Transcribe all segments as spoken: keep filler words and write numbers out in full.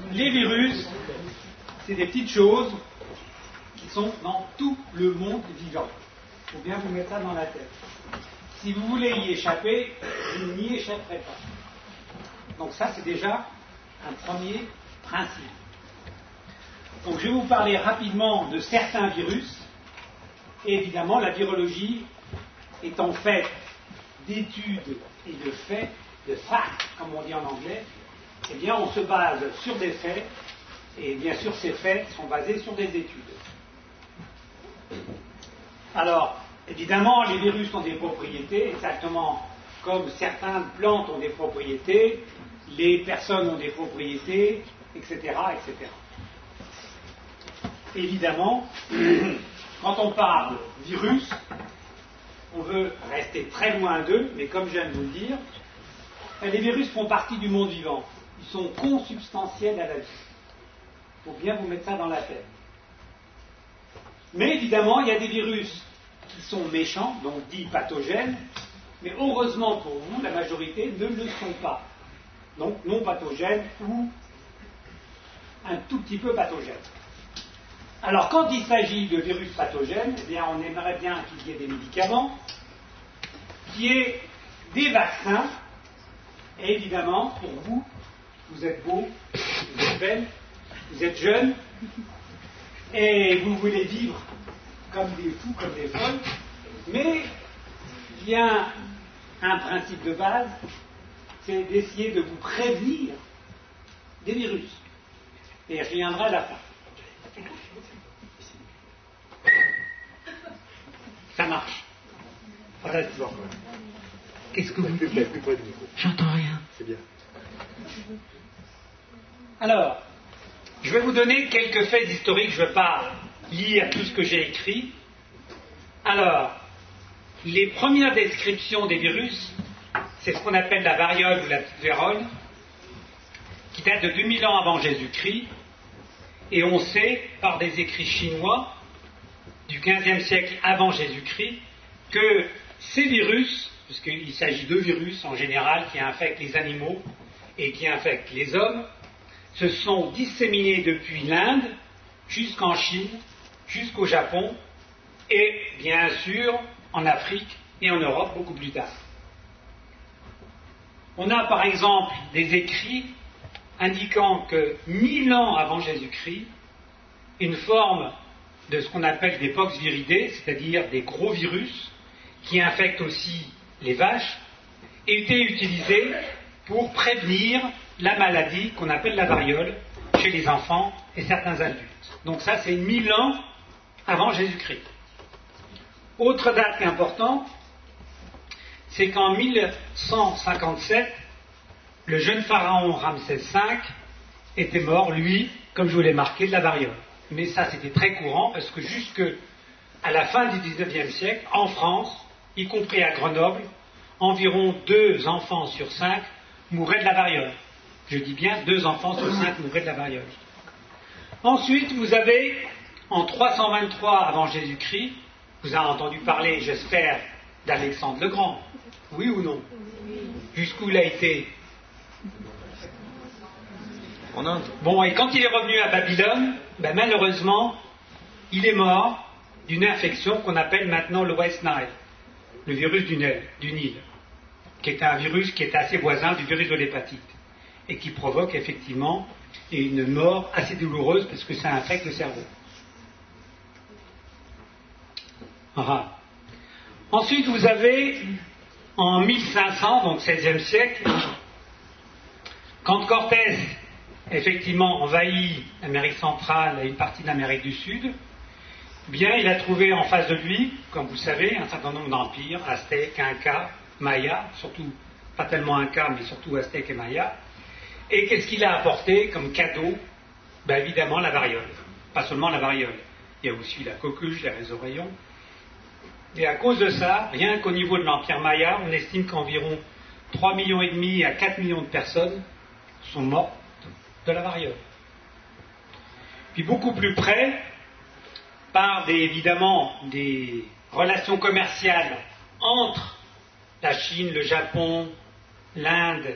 les virus, c'est des petites choses qui sont dans tout le monde vivant. Il faut bien vous mettre ça dans la tête. Si vous voulez y échapper, vous n'y échapperez pas. Donc ça, c'est déjà un premier principe. Donc je vais vous parler rapidement de certains virus. Et évidemment, la virologie étant faite d'études et de faits, de facts, comme on dit en anglais, eh bien on se base sur des faits, et bien sûr ces faits sont basés sur des études. Alors, évidemment, les virus ont des propriétés, exactement comme certaines plantes ont des propriétés, les personnes ont des propriétés, et cetera, et cetera. Évidemment, quand on parle virus, on veut rester très loin d'eux, mais comme je viens de vous le dire, les virus font partie du monde vivant. Ils sont consubstantiels à la vie. Il faut bien vous mettre ça dans la tête. Mais évidemment, il y a des virus qui sont méchants, donc dits pathogènes, mais heureusement pour vous, la majorité ne le sont pas. Donc non pathogènes ou un tout petit peu pathogènes. Alors quand il s'agit de virus pathogènes, eh bien on aimerait bien qu'il y ait des médicaments, qu'il y ait des vaccins, et évidemment, pour vous, vous êtes beaux, vous êtes belles, vous êtes jeunes, et vous voulez vivre comme des fous, comme des folles, mais il y a un principe de base, c'est d'essayer de vous prévenir des virus. Et je reviendrai à la fin. Ça marche. Arrête. Qu'est-ce que vous dites ? J'entends rien. C'est bien. Alors, je vais vous donner quelques faits historiques. Je ne vais pas lire tout ce que j'ai écrit. Alors, les premières descriptions des virus, c'est ce qu'on appelle la variole ou la vérole, qui date de deux mille ans avant Jésus-Christ. Et on sait, par des écrits chinois du quinzième siècle avant Jésus-Christ, que ces virus, puisqu'il s'agit de virus en général qui infectent les animaux et qui infectent les hommes, se sont disséminés depuis l'Inde jusqu'en Chine, jusqu'au Japon et bien sûr en Afrique et en Europe beaucoup plus tard. On a par exemple des écrits indiquant que mille ans avant Jésus-Christ, une forme de ce qu'on appelle des poxviridés, c'est-à-dire des gros virus qui infectent aussi les vaches, était utilisée pour prévenir la maladie qu'on appelle la variole chez les enfants et certains adultes. Donc ça, c'est mille ans avant Jésus-Christ. Autre date importante, c'est qu'en mille cent cinquante-sept, le jeune pharaon Ramsès cinq était mort, lui, comme je vous l'ai marqué, de la variole. Mais ça, c'était très courant, parce que jusque à la fin du dix-neuvième siècle, en France, y compris à Grenoble, environ deux enfants sur cinq mouraient de la variole. Je dis bien deux enfants sur cinq mouraient de la variole. Ensuite, vous avez, en trois cent vingt-trois avant Jésus-Christ, vous avez entendu parler, j'espère, d'Alexandre le Grand. Oui ou non ? Jusqu'où il a été ? En Inde. Bon, et quand il est revenu à Babylone, ben malheureusement, il est mort d'une infection qu'on appelle maintenant le West Nile, le virus du Nil, du Nil, qui est un virus qui est assez voisin du virus de l'hépatite et qui provoque effectivement une mort assez douloureuse parce que ça infecte le cerveau. Ah. Ensuite, vous avez en mille cinq cents, donc seizième siècle, quand Cortés effectivement envahit l'Amérique centrale et une partie de l'Amérique du Sud, bien il a trouvé en face de lui, comme vous savez, un certain nombre d'empires, Aztèques, Incas, Mayas, surtout, pas tellement Incas, mais surtout Aztèques et Mayas. Et qu'est-ce qu'il a apporté comme cadeau ? Ben évidemment la variole. Pas seulement la variole, il y a aussi la coqueluche, les oreillons. Et à cause de ça, rien qu'au niveau de l'Empire Maya, on estime qu'environ trois millions et demi à quatre millions de personnes sont mortes de la variole. Puis beaucoup plus près, par des, évidemment des relations commerciales entre la Chine, le Japon, l'Inde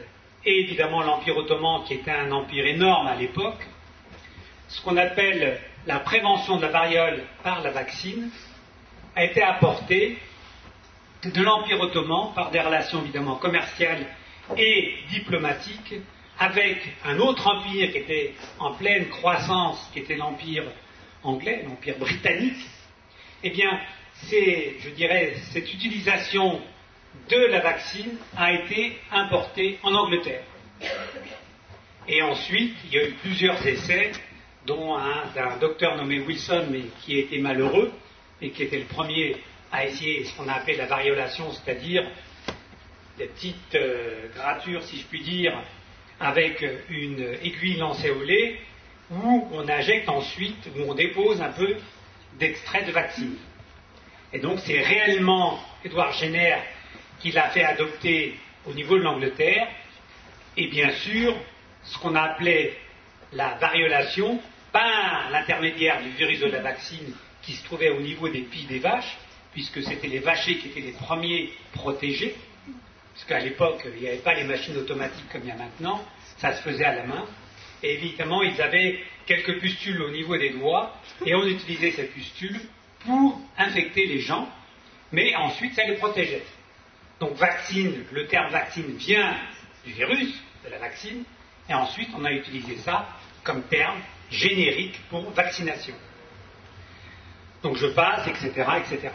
et évidemment l'Empire ottoman qui était un empire énorme à l'époque, ce qu'on appelle la prévention de la variole par la vaccine a été apportée de l'Empire ottoman par des relations évidemment commerciales et diplomatiques avec un autre empire qui était en pleine croissance, qui était l'empire anglais, l'empire britannique. Eh bien, c'est, je dirais, cette utilisation de la vaccine a été importée en Angleterre. Et ensuite, il y a eu plusieurs essais, dont un d'un docteur nommé Wilson, mais qui était malheureux, et qui était le premier à essayer ce qu'on a appelé la variolation, c'est-à-dire des petites euh, gratures, si je puis dire, avec une aiguille lancée au lait, où on injecte ensuite, où on dépose un peu d'extrait de vaccine. Et donc c'est réellement Édouard Jenner qui l'a fait adopter au niveau de l'Angleterre, et bien sûr, ce qu'on appelait la variolation par l'intermédiaire du virus de la vaccine qui se trouvait au niveau des pieds des vaches, puisque c'était les vachers qui étaient les premiers protégés, parce qu'à l'époque, il n'y avait pas les machines automatiques comme il y a maintenant, ça se faisait à la main, et évidemment, ils avaient quelques pustules au niveau des doigts, et on utilisait ces pustules pour infecter les gens, mais ensuite, ça les protégeait. Donc, vaccine, le terme vaccine vient du virus, de la vaccine, et ensuite, on a utilisé ça comme terme générique pour vaccination. Donc, je passe, et cetera, et cetera.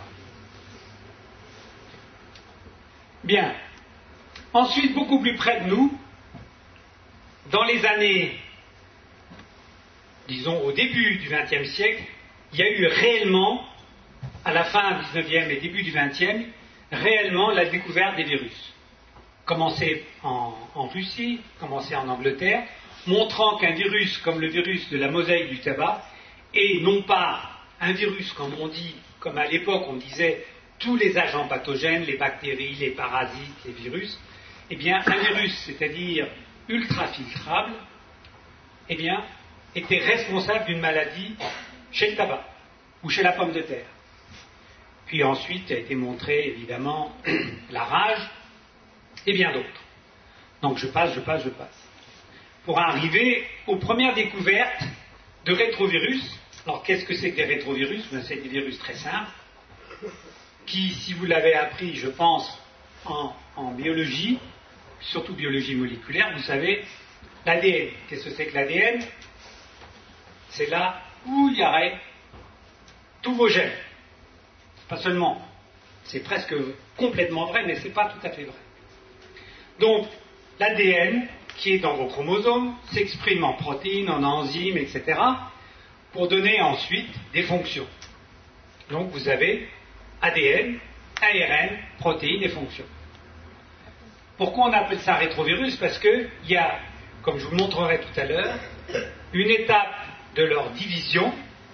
Bien. Ensuite, beaucoup plus près de nous, dans les années, disons au début du vingtième siècle, il y a eu réellement, à la fin du dix-neuvième et début du vingtième, réellement la découverte des virus. Commencé en, en Russie, commencé en Angleterre, montrant qu'un virus comme le virus de la mosaïque du tabac est non pas un virus comme on dit, comme à l'époque on disait tous les agents pathogènes, les bactéries, les parasites, les virus, eh bien un virus, c'est-à-dire ultra filtrable, eh bien était responsable d'une maladie chez le tabac ou chez la pomme de terre. Puis ensuite a été montré évidemment la rage et bien d'autres. Donc je passe, je passe, je passe. Pour arriver aux premières découvertes de rétrovirus. Alors qu'est-ce que c'est que les rétrovirus? Ben, c'est des virus très simples qui, si vous l'avez appris, je pense, en, en biologie, surtout biologie moléculaire, vous savez, l'A D N. Qu'est-ce que c'est que l'A D N? C'est là où il y aurait tous vos gènes. Pas seulement. C'est presque complètement vrai, mais ce n'est pas tout à fait vrai. Donc, l'A D N, qui est dans vos chromosomes, s'exprime en protéines, en enzymes, et cetera, pour donner ensuite des fonctions. Donc, vous avez A D N, A R N, protéines et fonctions. Pourquoi on appelle ça rétrovirus? Parce qu'il y a, comme je vous le montrerai tout à l'heure, une étape de leur division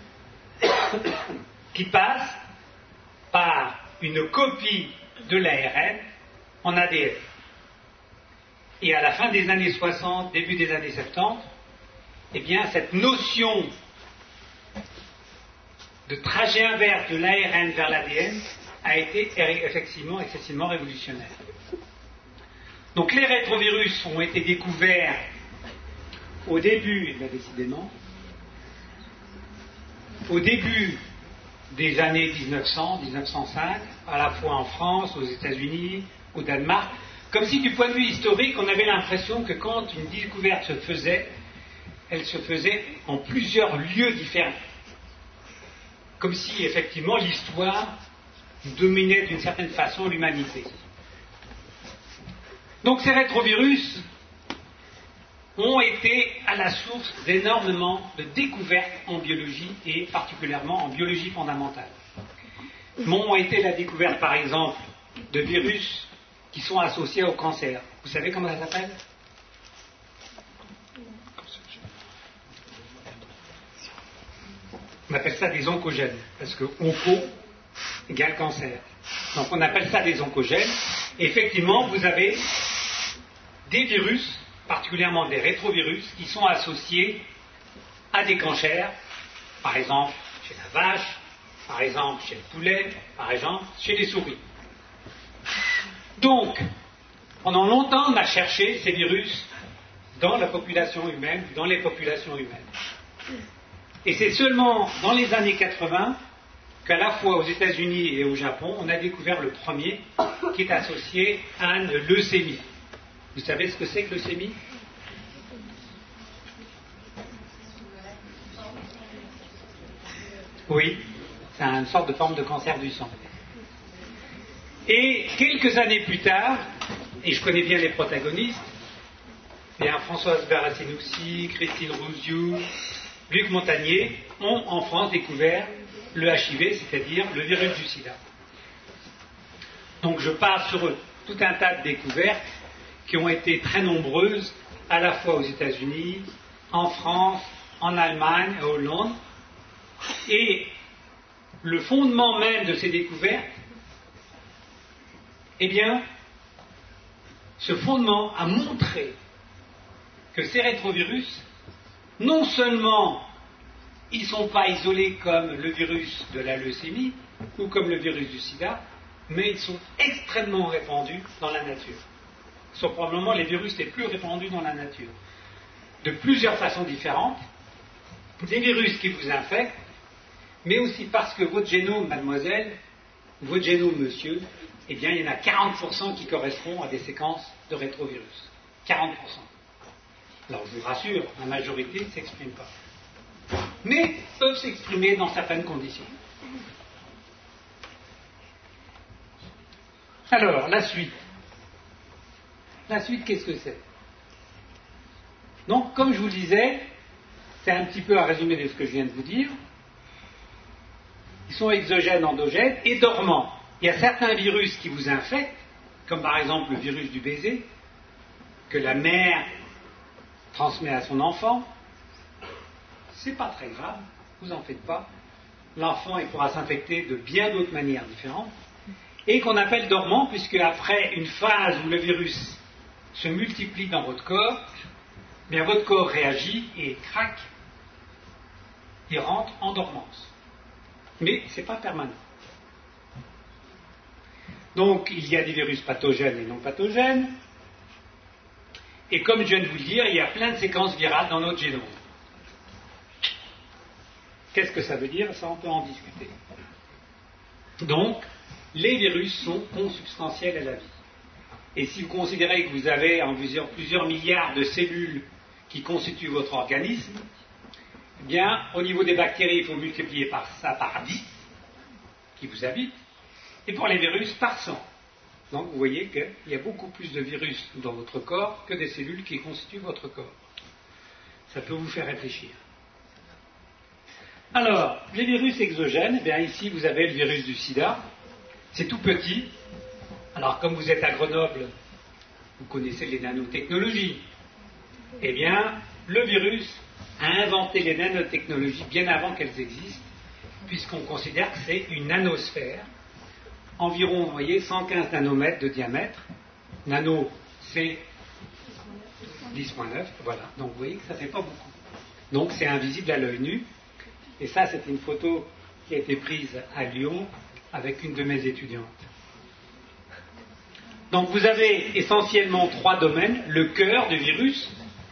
qui passe par une copie de l'A R N en A D N. Et à la fin des années soixante, début des années soixante-dix, eh bien, cette notion de trajet inverse de l'A R N vers l'A D N a été effectivement excessivement révolutionnaire. Donc les rétrovirus ont été découverts au début, et bien décidément, au début des années dix-neuf cents, dix-neuf cent cinq, à la fois en France, aux États-Unis, au Danemark, comme si du point de vue historique, on avait l'impression que quand une découverte se faisait, elle se faisait en plusieurs lieux différents. Comme si, effectivement, l'histoire dominait d'une certaine façon l'humanité. Donc ces rétrovirus ont été à la source d'énormément de découvertes en biologie et particulièrement en biologie fondamentale. Ont été la découverte, par exemple, de virus qui sont associés au cancer. Vous savez comment ça s'appelle? On appelle ça des oncogènes, parce que onco égale cancer. Donc on appelle ça des oncogènes. Et effectivement, vous avez des virus, particulièrement des rétrovirus, qui sont associés à des cancers, par exemple chez la vache, par exemple chez le poulet, par exemple chez les souris. Donc, Pendant longtemps, on a cherché ces virus dans la population humaine, dans les populations humaines. Et c'est seulement dans les années quatre-vingts qu'à la fois aux États-Unis et au Japon, on a découvert le premier qui est associé à une leucémie. Vous savez ce que c'est que leucémie ? Oui, c'est une sorte de forme de cancer du sang. Et quelques années plus tard, et je connais bien les protagonistes, bien Françoise Barracinoussi, Christine Rouziou, Luc Montagnier, ont en France découvert le H I V, c'est-à-dire le virus du sida. Donc je passe sur eux tout un tas de découvertes qui ont été très nombreuses, à la fois aux États-Unis, en France, en Allemagne et en Hollande. Et le fondement même de ces découvertes, eh bien, ce fondement a montré que ces rétrovirus, non seulement ils ne sont pas isolés comme le virus de la leucémie ou comme le virus du sida, mais ils sont extrêmement répandus dans la nature. Ce sont probablement les virus les plus répandus dans la nature. De plusieurs façons différentes, des virus qui vous infectent, mais aussi parce que votre génome, mademoiselle, ou votre génome, monsieur, eh bien, il y en a quarante pour cent qui correspondent à des séquences de rétrovirus. quarante pour cent. Alors, je vous rassure, la majorité ne s'exprime pas. Mais peuvent s'exprimer dans certaines conditions. Alors, la suite. La suite, qu'est-ce que c'est ? Donc, comme je vous le disais, c'est un petit peu un résumé de ce que je viens de vous dire. Ils sont exogènes, endogènes et dormants. Il y a certains virus qui vous infectent, comme par exemple le virus du baiser, que la mère transmet à son enfant. C'est pas très grave, vous en faites pas. L'enfant, il pourra s'infecter de bien d'autres manières différentes. Et qu'on appelle dormant, puisque après une phase où le virus se multiplie dans votre corps, bien votre corps réagit et craque, il rentre en dormance. Mais ce n'est pas permanent. Donc il y a des virus pathogènes et non pathogènes. Et comme je viens de vous le dire, il y a plein de séquences virales dans notre génome. Qu'est-ce que ça veut dire ? Ça, on peut en discuter. Donc, les virus sont consubstantiels à la vie. Et si vous considérez que vous avez en plusieurs, plusieurs milliards de cellules qui constituent votre organisme, eh bien, au niveau des bactéries, il faut multiplier par ça par dix, qui vous habitent, et pour les virus, par cent. Donc, vous voyez qu'il y a beaucoup plus de virus dans votre corps que des cellules qui constituent votre corps. Ça peut vous faire réfléchir. Alors, les virus exogènes, eh bien ici vous avez le virus du sida, c'est tout petit. Alors comme vous êtes à Grenoble, vous connaissez les nanotechnologies. Eh bien, le virus a inventé les nanotechnologies bien avant qu'elles existent, puisqu'on considère que c'est une nanosphère, environ, vous voyez, cent quinze nanomètres de diamètre. Nano, c'est dix virgule neuf, voilà. Donc vous voyez que ça ne fait pas beaucoup. Donc c'est invisible à l'œil nu. Et ça, c'est une photo qui a été prise à Lyon avec une de mes étudiantes. Donc vous avez essentiellement trois domaines. Le cœur du virus,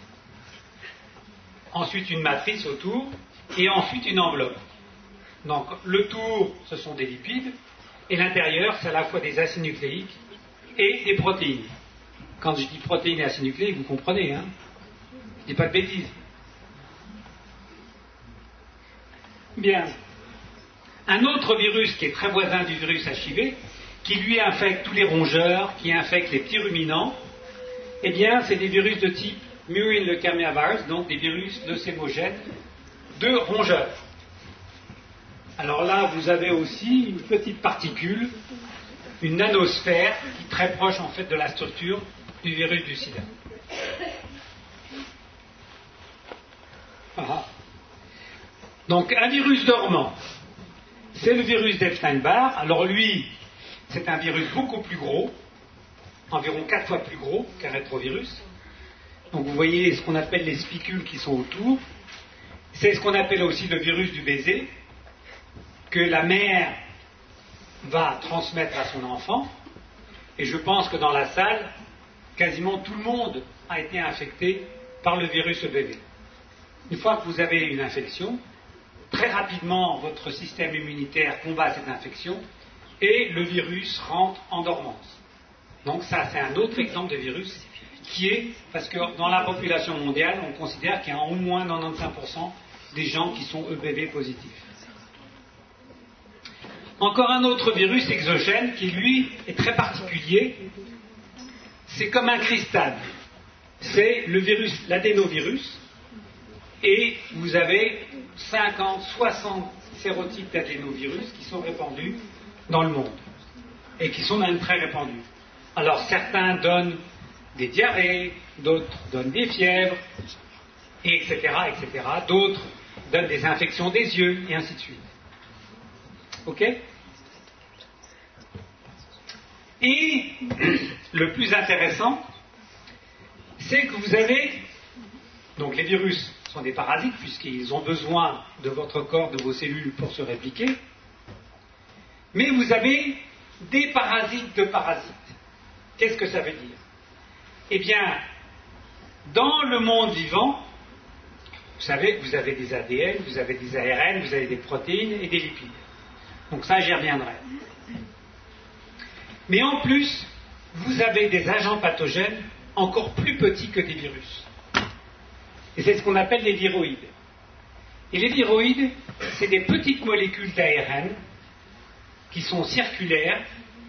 ensuite une matrice autour, et ensuite une enveloppe. Donc le tour, ce sont des lipides, et l'intérieur, c'est à la fois des acides nucléiques et des protéines. Quand je dis protéines et acides nucléiques, vous comprenez, hein ? Je ne dis pas de bêtises. Bien. Un autre virus qui est très voisin du virus H I V, qui lui infecte tous les rongeurs, qui infecte les petits ruminants, eh bien, c'est des virus de type murine leukamia virus, donc des virus leucémogènes de rongeurs. Alors là, vous avez aussi une petite particule, une nanosphère, qui est très proche en fait de la structure du virus du sida. Ah. Donc un virus dormant, c'est le virus d'Epstein-Barr. Alors lui, c'est un virus beaucoup plus gros, environ quatre fois plus gros qu'un rétrovirus. Donc vous voyez ce qu'on appelle les spicules qui sont autour. C'est ce qu'on appelle aussi le virus du baiser, que la mère va transmettre à son enfant. Et je pense que dans la salle, quasiment tout le monde a été infecté par le virus E B V. Une fois que vous avez une infection, très rapidement votre système immunitaire combat cette infection et le virus rentre en dormance. Donc ça, c'est un autre exemple de virus qui est, parce que dans la population mondiale, on considère qu'il y a au moins quatre-vingt-quinze pour cent des gens qui sont E B V positifs. Encore un autre virus exogène qui, lui, est très particulier. C'est comme un cristal. C'est le virus, l'adénovirus. Et vous avez cinquante, soixante sérotypes d'adénovirus qui sont répandus dans le monde. Et qui sont même très répandus. Alors certains donnent des diarrhées, d'autres donnent des fièvres, et etc., et cetera. D'autres donnent des infections des yeux, et ainsi de suite. Ok ? Et le plus intéressant, c'est que vous avez, donc les virus sont des parasites puisqu'ils ont besoin de votre corps, de vos cellules pour se répliquer, mais vous avez des parasites de parasites. Qu'est-ce que ça veut dire ? Eh bien, dans le monde vivant, vous savez que vous avez des A D N, vous avez des A R N, vous avez des protéines et des lipides. Donc ça, j'y reviendrai. Mais en plus, vous avez des agents pathogènes encore plus petits que des virus. Et c'est ce qu'on appelle les viroïdes. Et les viroïdes, c'est des petites molécules d'A R N qui sont circulaires,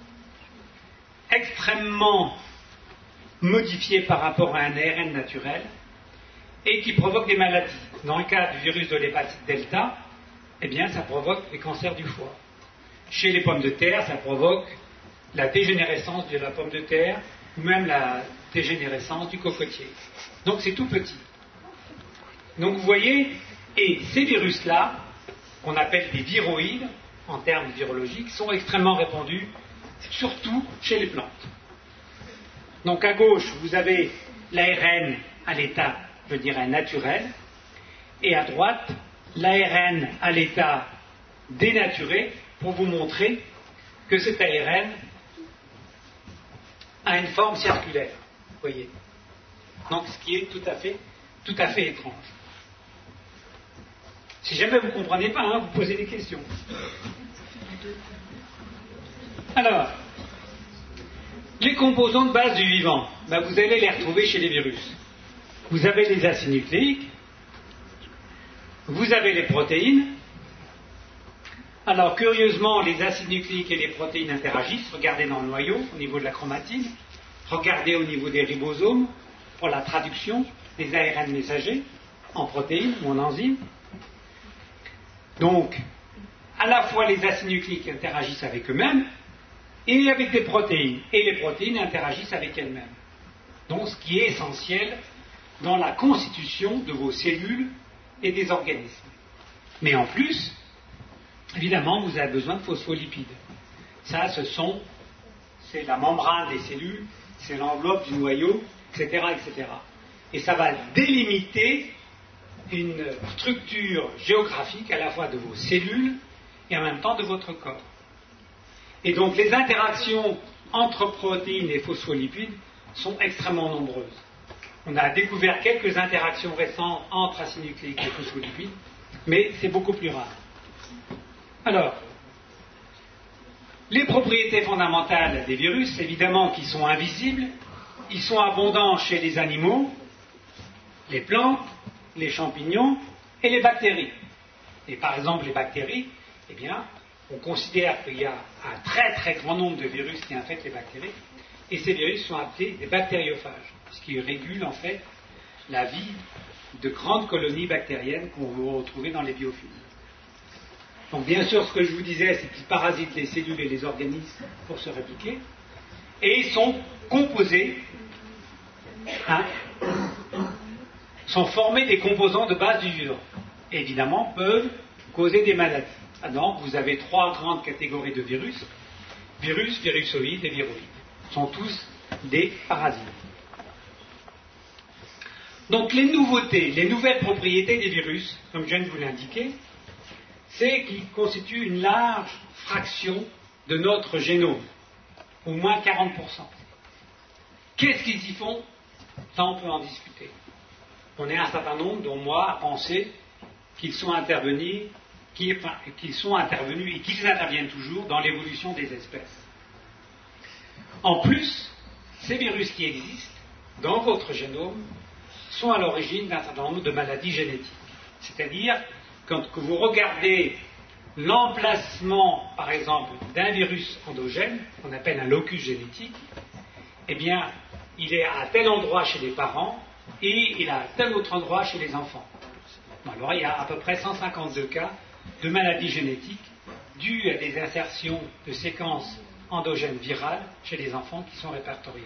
extrêmement modifiées par rapport à un A R N naturel, et qui provoquent des maladies. Dans le cas du virus de l'hépatite delta, eh bien, ça provoque des cancers du foie. Chez les pommes de terre, ça provoque la dégénérescence de la pomme de terre, ou même la dégénérescence du cocotier. Donc c'est tout petit. Donc vous voyez, et ces virus-là, qu'on appelle des viroïdes, en termes virologiques, sont extrêmement répandus, surtout chez les plantes. Donc à gauche, vous avez l'A R N à l'état, je dirais, naturel, et à droite, l'A R N à l'état dénaturé, pour vous montrer que cet A R N a une forme circulaire, vous voyez. Donc ce qui est tout à fait, tout à fait étrange. Si jamais vous ne comprenez pas, hein, vous posez des questions. Alors, les composants de base du vivant, ben vous allez les retrouver chez les virus. Vous avez les acides nucléiques, vous avez les protéines. Alors, curieusement, les acides nucléiques et les protéines interagissent. Regardez dans le noyau, au niveau de la chromatine. Regardez au niveau des ribosomes, pour la traduction des A R N messagers en protéines ou en enzymes. Donc, à la fois les acides nucléiques interagissent avec eux-mêmes et avec des protéines. Et les protéines interagissent avec elles-mêmes. Donc, ce qui est essentiel dans la constitution de vos cellules et des organismes. Mais en plus, évidemment, vous avez besoin de phospholipides. Ça, ce sont, c'est la membrane des cellules, c'est l'enveloppe du noyau, et cetera, et cetera. Et ça va délimiter une structure géographique à la fois de vos cellules et en même temps de votre corps. Et donc, les interactions entre protéines et phospholipides sont extrêmement nombreuses. On a découvert quelques interactions récentes entre acides nucléiques et phospholipides, mais c'est beaucoup plus rare. Alors, les propriétés fondamentales des virus, évidemment, qui sont invisibles, ils sont abondants chez les animaux, les plantes, les champignons et les bactéries. Et par exemple, les bactéries, eh bien, on considère qu'il y a un très très grand nombre de virus qui infectent les bactéries, et ces virus sont appelés des bactériophages, puisqu'ils régulent en fait la vie de grandes colonies bactériennes qu'on va retrouver dans les biofilms. Donc bien sûr, ce que je vous disais, c'est qu'ils parasitent les cellules et les organismes pour se répliquer, et ils sont composés, hein, sont formés des composants de base du vivant. Et évidemment, peuvent causer des maladies. Ah donc, vous avez trois grandes catégories de virus, virus, virusoïdes et viroïdes. Ils sont tous des parasites. Donc les nouveautés, les nouvelles propriétés des virus, comme je viens de vous l'indiquer, c'est qu'ils constituent une large fraction de notre génome, au moins quarante pour cent. Qu'est-ce qu'ils y font? Ça, on peut en discuter. On est un certain nombre, dont moi, à penser qu'ils sont intervenus, qu'ils, enfin, qu'ils sont intervenus et qu'ils interviennent toujours dans l'évolution des espèces. En plus, ces virus qui existent dans votre génome sont à l'origine d'un certain nombre de maladies génétiques. C'est-à-dire, quand vous regardez l'emplacement, par exemple, d'un virus endogène, qu'on appelle un locus génétique, eh bien, il est à tel endroit chez les parents et il est à tel autre endroit chez les enfants. Alors, il y a à peu près cent cinquante-deux cas de maladies génétiques dues à des insertions de séquences endogènes virales chez les enfants qui sont répertoriées.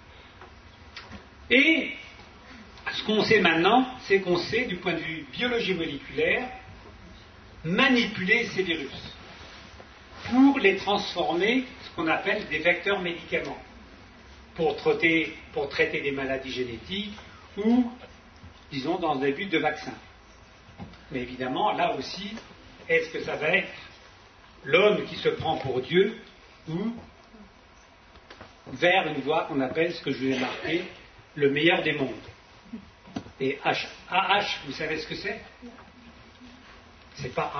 Et ce qu'on sait maintenant, c'est qu'on sait, du point de vue biologie moléculaire, manipuler ces virus pour les transformer, ce qu'on appelle des vecteurs médicaments, pour traiter, pour traiter des maladies génétiques ou, disons, dans des buts de vaccins. Mais évidemment, là aussi, est-ce que ça va être l'homme qui se prend pour Dieu ou vers une voie qu'on appelle, ce que je vais marquer, le meilleur des mondes. Et H, A H, vous savez ce que c'est? C'est pas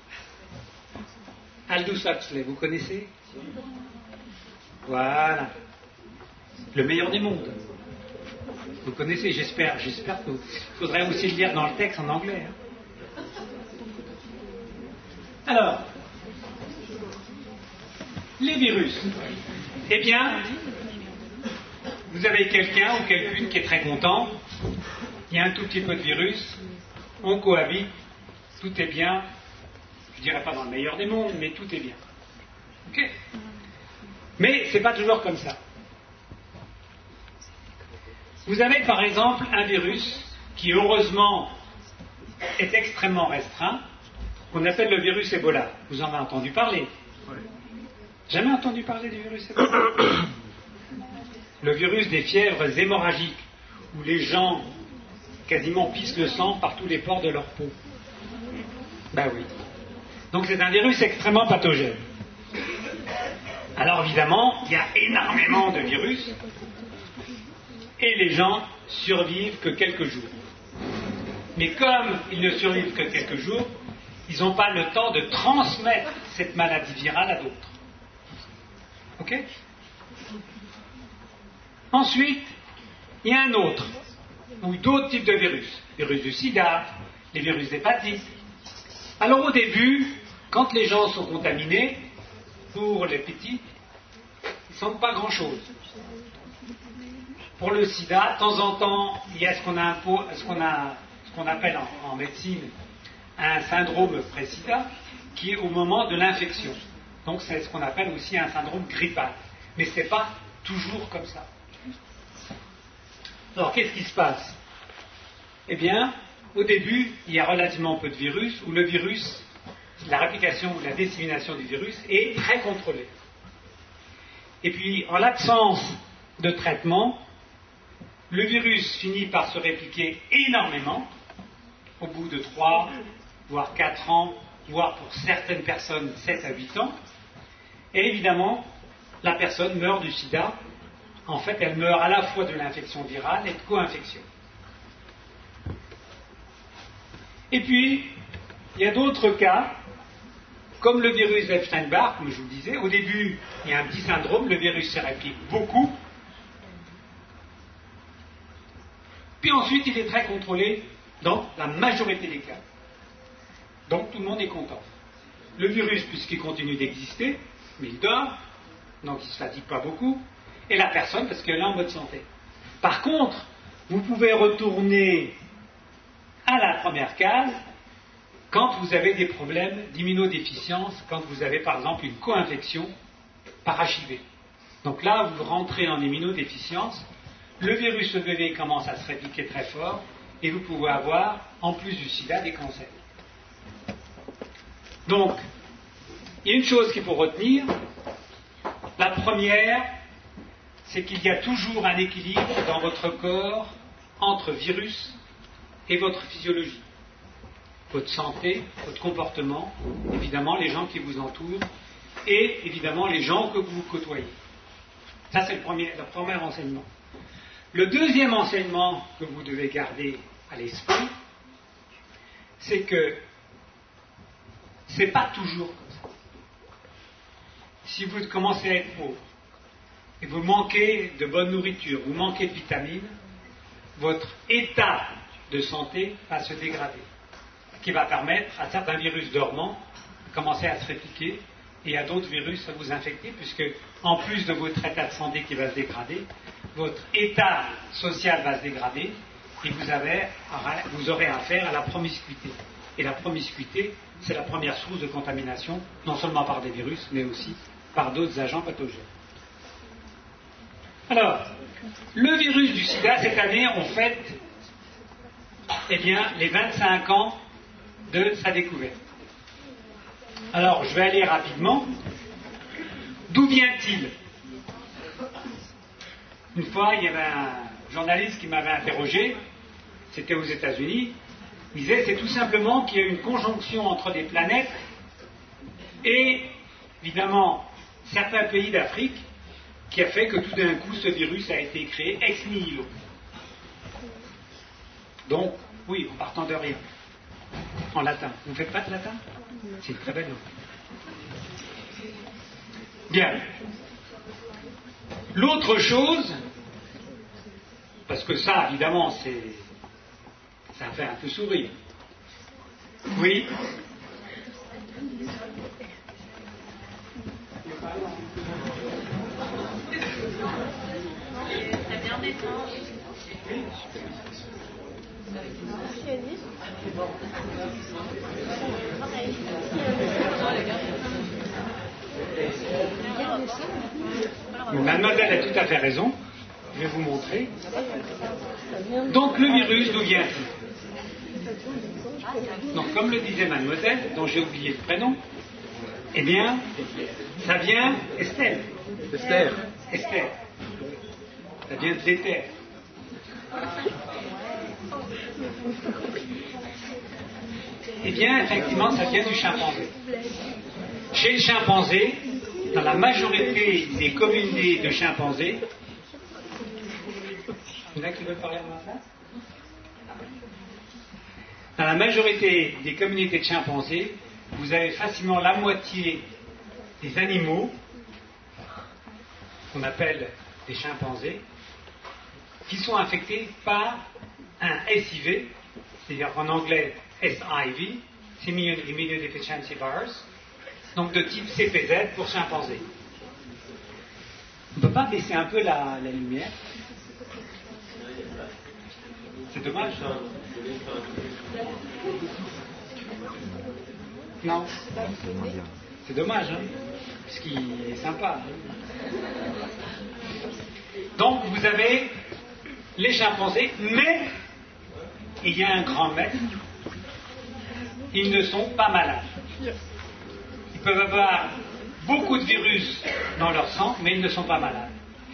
A. Aldous Huxley, vous connaissez? Voilà. Le meilleur des mondes. Vous connaissez, j'espère. J'espère que vous... Il faudrait aussi le lire dans le texte en anglais. Hein. Alors, les virus. Eh bien, vous avez quelqu'un ou quelqu'une qui est très content, il y a un tout petit peu de virus, on cohabite, tout est bien, je ne dirais pas dans le meilleur des mondes, mais tout est bien. Ok? Mais ce n'est pas toujours comme ça. Vous avez par exemple un virus qui heureusement est extrêmement restreint, qu'on appelle le virus Ebola. Vous en avez entendu parler? Jamais entendu parler du virus Ebola? Le virus des fièvres hémorragiques, où les gens quasiment pissent le sang par tous les pores de leur peau. Ben oui. Donc c'est un virus extrêmement pathogène. Alors évidemment, il y a énormément de virus, et les gens survivent que quelques jours. Mais comme ils ne survivent que quelques jours, ils n'ont pas le temps de transmettre cette maladie virale à d'autres. Ok? Ensuite, il y a un autre, ou d'autres types de virus. Les virus du sida, les virus d'hépatite. Alors au début, quand les gens sont contaminés, pour les petits, ils ne sentent pas grand-chose. Pour le sida, de temps en temps, il y a ce qu'on, a impo- ce qu'on, a, ce qu'on appelle en, en médecine un syndrome pré-sida, qui est au moment de l'infection. Donc c'est ce qu'on appelle aussi un syndrome grippal. Mais ce n'est pas toujours comme ça. Alors qu'est-ce qui se passe? Eh bien, au début, il y a relativement peu de virus, où le virus, la réplication ou la dissémination du virus est très contrôlée. Et puis, en l'absence de traitement, le virus finit par se répliquer énormément, au bout de trois, voire quatre ans, voire pour certaines personnes sept à huit ans, et évidemment, la personne meurt du sida. En fait, elle meurt à la fois de l'infection virale et de co-infection. Et puis, il y a d'autres cas, comme le virus d'Epstein-Barr, comme je vous le disais. Au début, il y a un petit syndrome, le virus se réplique beaucoup. Puis ensuite, il est très contrôlé dans la majorité des cas. Donc, tout le monde est content. Le virus, puisqu'il continue d'exister, mais il dort, donc il ne se fatigue pas beaucoup, et la personne, parce qu'elle est en bonne santé. Par contre, vous pouvez retourner à la première case quand vous avez des problèmes d'immunodéficience, quand vous avez par exemple une co-infection par H I V. Donc là, vous rentrez en immunodéficience, le virus E B V commence à se répliquer très fort, et vous pouvez avoir, en plus du sida, des cancers. Donc, il y a une chose qu'il faut retenir. La première, c'est qu'il y a toujours un équilibre dans votre corps entre virus et votre physiologie. Votre santé, votre comportement, évidemment les gens qui vous entourent et évidemment les gens que vous côtoyez. Ça c'est le premier, le premier renseignement. Le deuxième enseignement que vous devez garder à l'esprit, c'est que c'est pas toujours comme ça. Si vous commencez à être pauvre et vous manquez de bonne nourriture, vous manquez de vitamines, votre état de santé va se dégrader, ce qui va permettre à certains virus dormants de commencer à se répliquer et à d'autres virus à vous infecter, puisque en plus de votre état de santé qui va se dégrader, votre état social va se dégrader et vous, avez, vous aurez affaire à la promiscuité. Et la promiscuité, c'est la première source de contamination, non seulement par des virus, mais aussi par d'autres agents pathogènes. Alors, le virus du sida, cette année, on fête eh bien, les vingt-cinq ans de sa découverte. Alors, je vais aller rapidement. D'où vient-il? Une fois, il y avait un journaliste qui m'avait interrogé, c'était aux États-Unis, il disait c'est tout simplement qu'il y a une conjonction entre des planètes et, évidemment, certains pays d'Afrique qui a fait que tout d'un coup ce virus a été créé ex nihilo. Donc, oui, en partant de rien. En latin. Vous ne faites pas de latin? C'est une très belle langue. Bien. L'autre chose, parce que ça, évidemment, c'est, ça fait un peu sourire. Oui. Mademoiselle a tout à fait raison. Je vais vous montrer. Donc le virus, d'où vient-il? Donc comme le disait mademoiselle, dont j'ai oublié le prénom, eh bien, ça vient Estelle. Esther. Esther. Ça vient de l'éther. Eh bien, effectivement, ça vient du chimpanzé. Chez le chimpanzé, dans la majorité des communautés de chimpanzés, il y en a qui veulent parler à ma place? Dans la majorité des communautés de chimpanzés, vous avez facilement la moitié des animaux qu'on appelle des chimpanzés qui sont infectés par un S I V, c'est-à-dire en anglais S I V, Simian Immunodeficiency Virus, donc de type C P Z pour chimpanzés. On ne peut pas baisser un peu la, la lumière? C'est dommage. Non. C'est dommage, hein, parce qu'il est sympa. Donc vous avez les chimpanzés, mais il y a un grand maître, ils ne sont pas malades. Ils peuvent avoir beaucoup de virus dans leur sang, mais ils ne sont pas malades.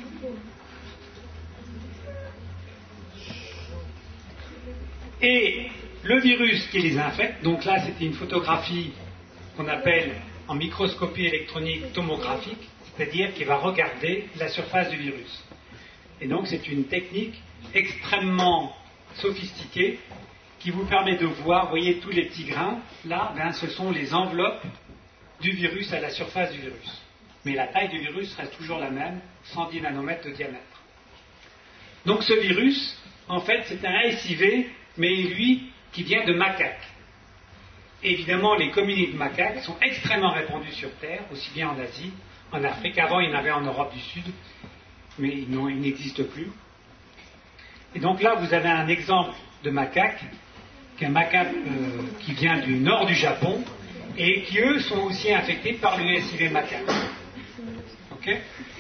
Et le virus qui les infecte, donc là c'était une photographie qu'on appelle en microscopie électronique tomographique, c'est-à-dire qui va regarder la surface du virus. Et donc c'est une technique extrêmement sophistiquée qui vous permet de voir, vous voyez tous les petits grains, là, ben, ce sont les enveloppes du virus à la surface du virus. Mais la taille du virus reste toujours la même, cent dix nanomètres de diamètre. Donc ce virus, en fait, c'est un S I V, mais lui, qui vient de macaques. Et évidemment, les communautés de macaques sont extrêmement répandues sur Terre, aussi bien en Asie, en Afrique. Avant, il y en avait en Europe du Sud, mais ils n'existent plus. Et donc là, vous avez un exemple de macaque, qui est un macaque euh, qui vient du nord du Japon, et qui, eux, sont aussi infectés par le S I V macaque. Ok ?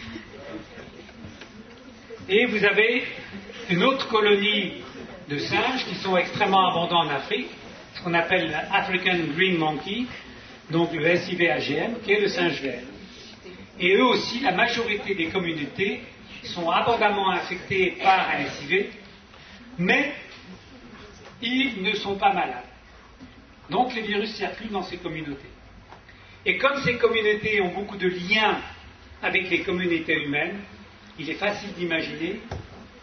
Et vous avez une autre colonie de singes qui sont extrêmement abondants en Afrique, ce qu'on appelle l'African Green Monkey, donc le S I V A G M, qui est le singe vert. Et eux aussi, la majorité des communautés sont abondamment infectées par un S I V, mais ils ne sont pas malades. Donc les virus circulent dans ces communautés. Et comme ces communautés ont beaucoup de liens avec les communautés humaines, il est facile d'imaginer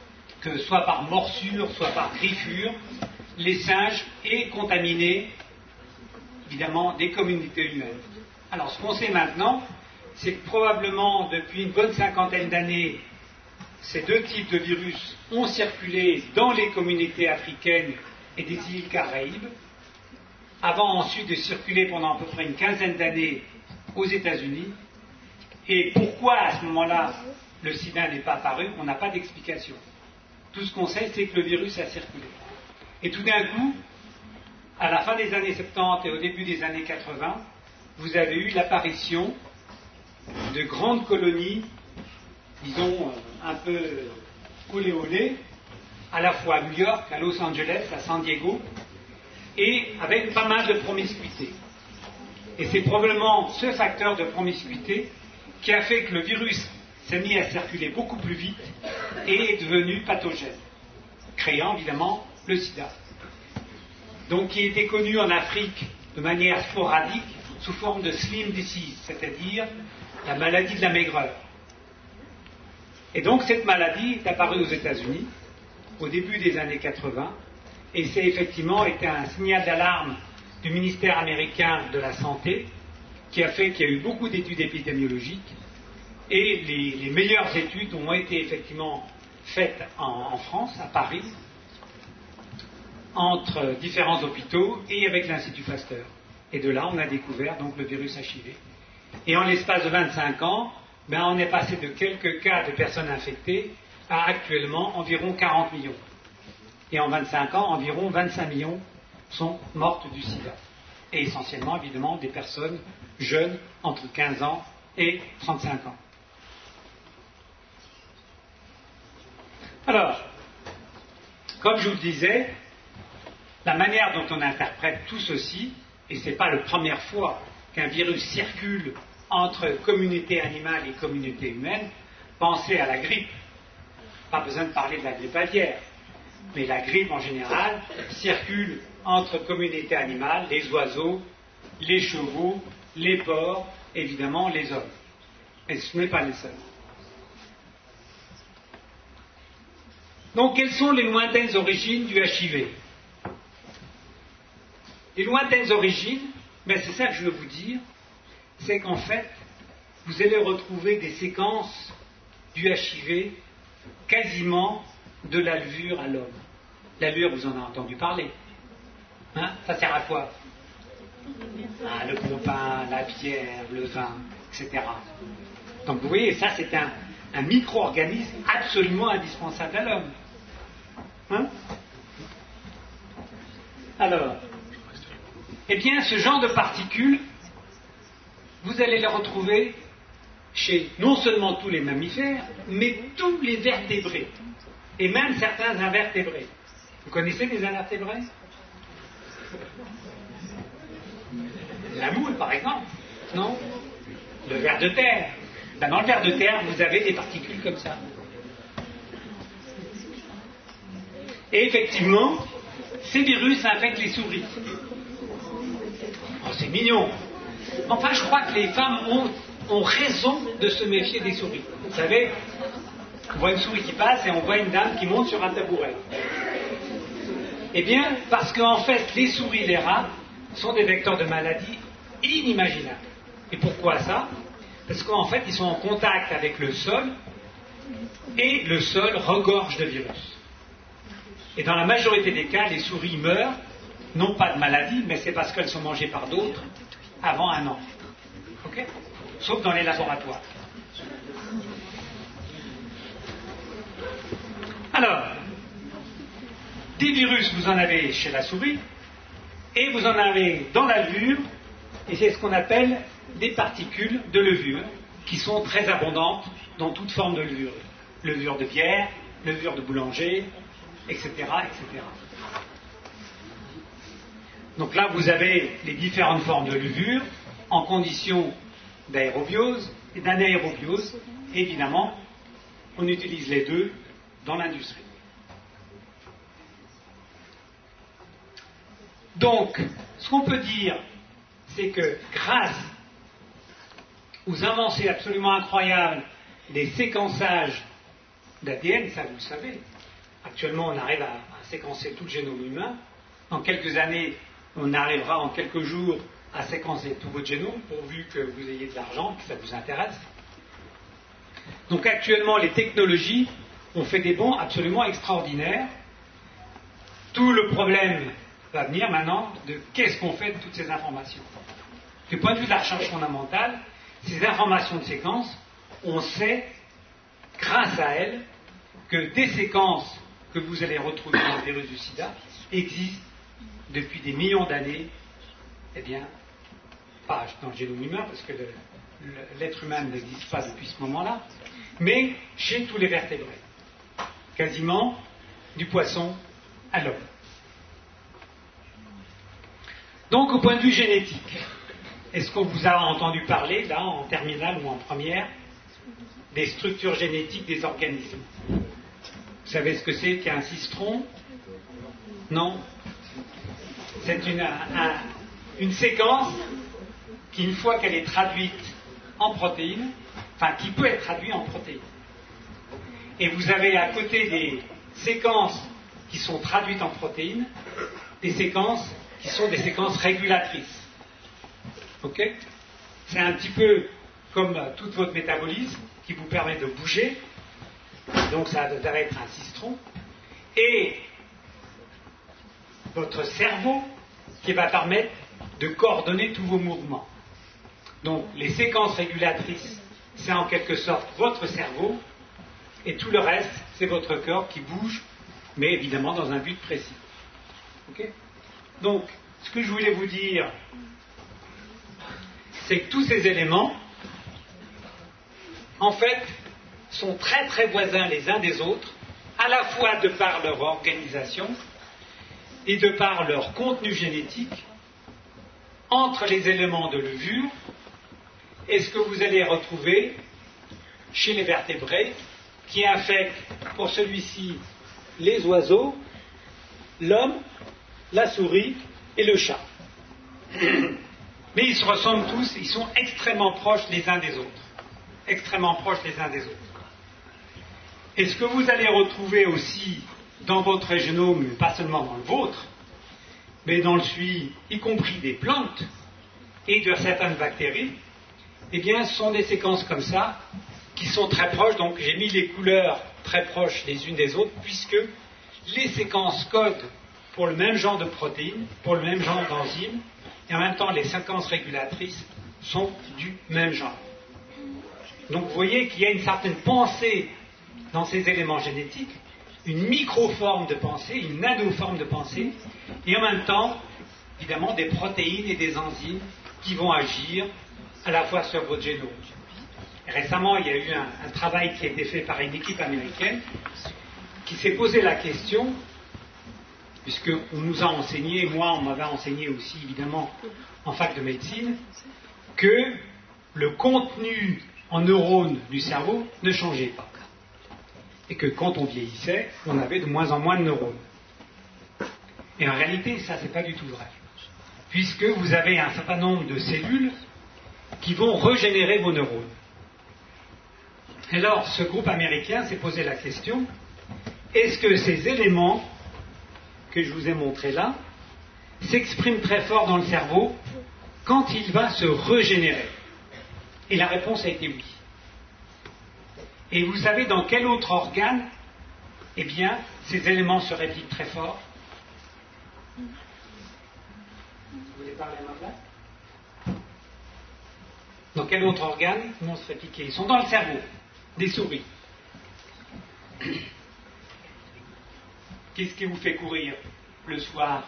que soit par morsure, soit par griffure, les singes aient contaminé, évidemment, des communautés humaines. Alors, ce qu'on sait maintenant, c'est que probablement, depuis une bonne cinquantaine d'années, ces deux types de virus ont circulé dans les communautés africaines et des îles Caraïbes, avant ensuite de circuler pendant à peu près une quinzaine d'années aux États-Unis. Et pourquoi, à ce moment-là, le sida n'est pas apparu, on n'a pas d'explication. Tout ce qu'on sait, c'est que le virus a circulé. Et tout d'un coup, à la fin des années soixante-dix et au début des années quatre-vingts, vous avez eu l'apparition de grandes colonies, disons, un peu olé olé, à la fois à New York, à Los Angeles, à San Diego, et avec pas mal de promiscuité. Et c'est probablement ce facteur de promiscuité qui a fait que le virus s'est mis à circuler beaucoup plus vite et est devenu pathogène, créant évidemment le sida. Donc qui était connu en Afrique de manière sporadique sous forme de slim disease, c'est-à-dire la maladie de la maigreur. Et donc cette maladie est apparue aux États-Unis au début des années quatre-vingts, et c'est effectivement été un signal d'alarme du ministère américain de la Santé, qui a fait qu'il y a eu beaucoup d'études épidémiologiques, et les, les meilleures études ont été effectivement faites en, en France, à Paris, entre différents hôpitaux et avec l'Institut Pasteur. Et de là, on a découvert donc le virus H I V. Et en l'espace de vingt-cinq ans, ben, on est passé de quelques cas de personnes infectées à actuellement environ quarante millions. Et en vingt-cinq ans, environ vingt-cinq millions sont mortes du sida. Et essentiellement, évidemment, des personnes jeunes entre quinze ans et trente-cinq ans. Alors, comme je vous le disais, la manière dont on interprète tout ceci, et ce n'est pas la première fois qu'un virus circule entre communauté animale et communauté humaine, pensez à la grippe. Pas besoin de parler de la grippe aviaire, mais la grippe en général circule entre communautés animales, les oiseaux, les chevaux, les porcs, évidemment les hommes. Et ce n'est pas les seuls. Donc, quelles sont les lointaines origines du H I V? Les lointaines origines, ben c'est ça que je veux vous dire, c'est qu'en fait, vous allez retrouver des séquences du H I V quasiment de la levure à l'homme. La levure, vous en avez entendu parler. Hein? Ça sert à quoi? Ah, le bon pain, la bière, le vin, et cetera. Donc vous voyez, ça c'est un, un micro-organisme absolument indispensable à l'homme. Hein? Alors, eh bien, ce genre de particules, vous allez les retrouver chez non seulement tous les mammifères, mais tous les vertébrés, et même certains invertébrés. Vous connaissez les invertébrés? La moule, par exemple, non? Le ver de terre. Ben, dans le ver de terre, vous avez des particules comme ça. Et effectivement, ces virus infectent les souris. Oh, c'est mignon. Enfin, je crois que les femmes ont, ont raison de se méfier des souris. Vous savez, on voit une souris qui passe et on voit une dame qui monte sur un tabouret. Eh bien, parce qu'en fait, les souris et les rats sont des vecteurs de maladies inimaginables. Et pourquoi ça? Parce qu'en fait, ils sont en contact avec le sol et le sol regorge de virus. Et dans la majorité des cas, les souris meurent, non pas de maladie, mais c'est parce qu'elles sont mangées par d'autres avant un an. Ok? Sauf dans les laboratoires. Alors, des virus, vous en avez chez la souris, et vous en avez dans la levure, et c'est ce qu'on appelle des particules de levure, qui sont très abondantes dans toute forme de levure. Levure de bière, levure de boulanger, et cetera, et cetera. Donc là, vous avez les différentes formes de levure en conditions d'aérobiose et d'anaérobiose. Évidemment, on utilise les deux dans l'industrie. Donc, ce qu'on peut dire, c'est que grâce aux avancées absolument incroyables des séquençages d'A D N, ça vous le savez, Actuellement, on arrive à, à séquencer tout le génome humain. Dans quelques années, on arrivera en quelques jours à séquencer tout votre génome, pourvu que vous ayez de l'argent, que ça vous intéresse. Donc actuellement, les technologies ont fait des bons absolument extraordinaires. Tout le problème va venir maintenant de qu'est-ce qu'on fait de toutes ces informations. Du point de vue de la recherche fondamentale, ces informations de séquence, on sait, grâce à elles, que des séquences que vous allez retrouver dans le virus du sida existent depuis des millions d'années, eh bien, pas dans le génome humain, parce que le, le, l'être humain n'existe pas depuis ce moment-là, mais chez tous les vertébrés, quasiment du poisson à l'homme. Donc, au point de vue génétique, est-ce qu'on vous a entendu parler, là, en terminale ou en première, des structures génétiques des organismes? Vous savez ce que c'est qu'un cistron? Non? C'est une, un, une séquence qui, une fois qu'elle est traduite en protéines, enfin, qui peut être traduite en protéines. Et vous avez à côté des séquences qui sont traduites en protéines, des séquences qui sont des séquences régulatrices. Ok? C'est un petit peu comme tout votre métabolisme qui vous permet de bouger. Donc ça va être un cistron. Et votre cerveau qui va permettre de coordonner tous vos mouvements. Donc les séquences régulatrices, c'est en quelque sorte votre cerveau, et tout le reste, c'est votre corps qui bouge, mais évidemment dans un but précis. Ok? Donc, ce que je voulais vous dire, c'est que tous ces éléments, en fait, sont très très voisins les uns des autres, à la fois de par leur organisation et de par leur contenu génétique, entre les éléments de levure et ce que vous allez retrouver chez les vertébrés, qui infectent, pour celui-ci, les oiseaux, l'homme, la souris et le chat. Mais ils se ressemblent tous, ils sont extrêmement proches les uns des autres. Extrêmement proches les uns des autres. Et ce que vous allez retrouver aussi dans votre génome, pas seulement dans le vôtre, mais dans le suivi, y compris des plantes et de certaines bactéries, eh bien, ce sont des séquences comme ça, qui sont très proches. Donc, j'ai mis les couleurs très proches les unes des autres, puisque les séquences codent pour le même genre de protéines, pour le même genre d'enzymes, et en même temps, les séquences régulatrices sont du même genre. Donc, vous voyez qu'il y a une certaine pensée dans ces éléments génétiques, une microforme de pensée, une nanoforme de pensée, et en même temps, évidemment, des protéines et des enzymes qui vont agir à la fois sur votre génome. Et récemment, il y a eu un, un travail qui a été fait par une équipe américaine qui s'est posé la question, puisqu'on nous a enseigné, moi on m'avait enseigné aussi évidemment en fac de médecine, que le contenu en neurones du cerveau ne changeait pas. Et que quand on vieillissait, on avait de moins en moins de neurones. Et en réalité, ça, c'est pas du tout vrai. Puisque vous avez un certain nombre de cellules qui vont régénérer vos neurones. Et alors, ce groupe américain s'est posé la question, est-ce que ces éléments que je vous ai montrés là s'expriment très fort dans le cerveau quand il va se régénérer? Et la réponse a été oui. Et vous savez dans quel autre organe, eh bien, ces éléments se répliquent très fort? Vous voulez parler à ma place? Dans quel autre organe ils vont se répliquer? Ils sont dans le cerveau des souris. Qu'est-ce qui vous fait courir le soir?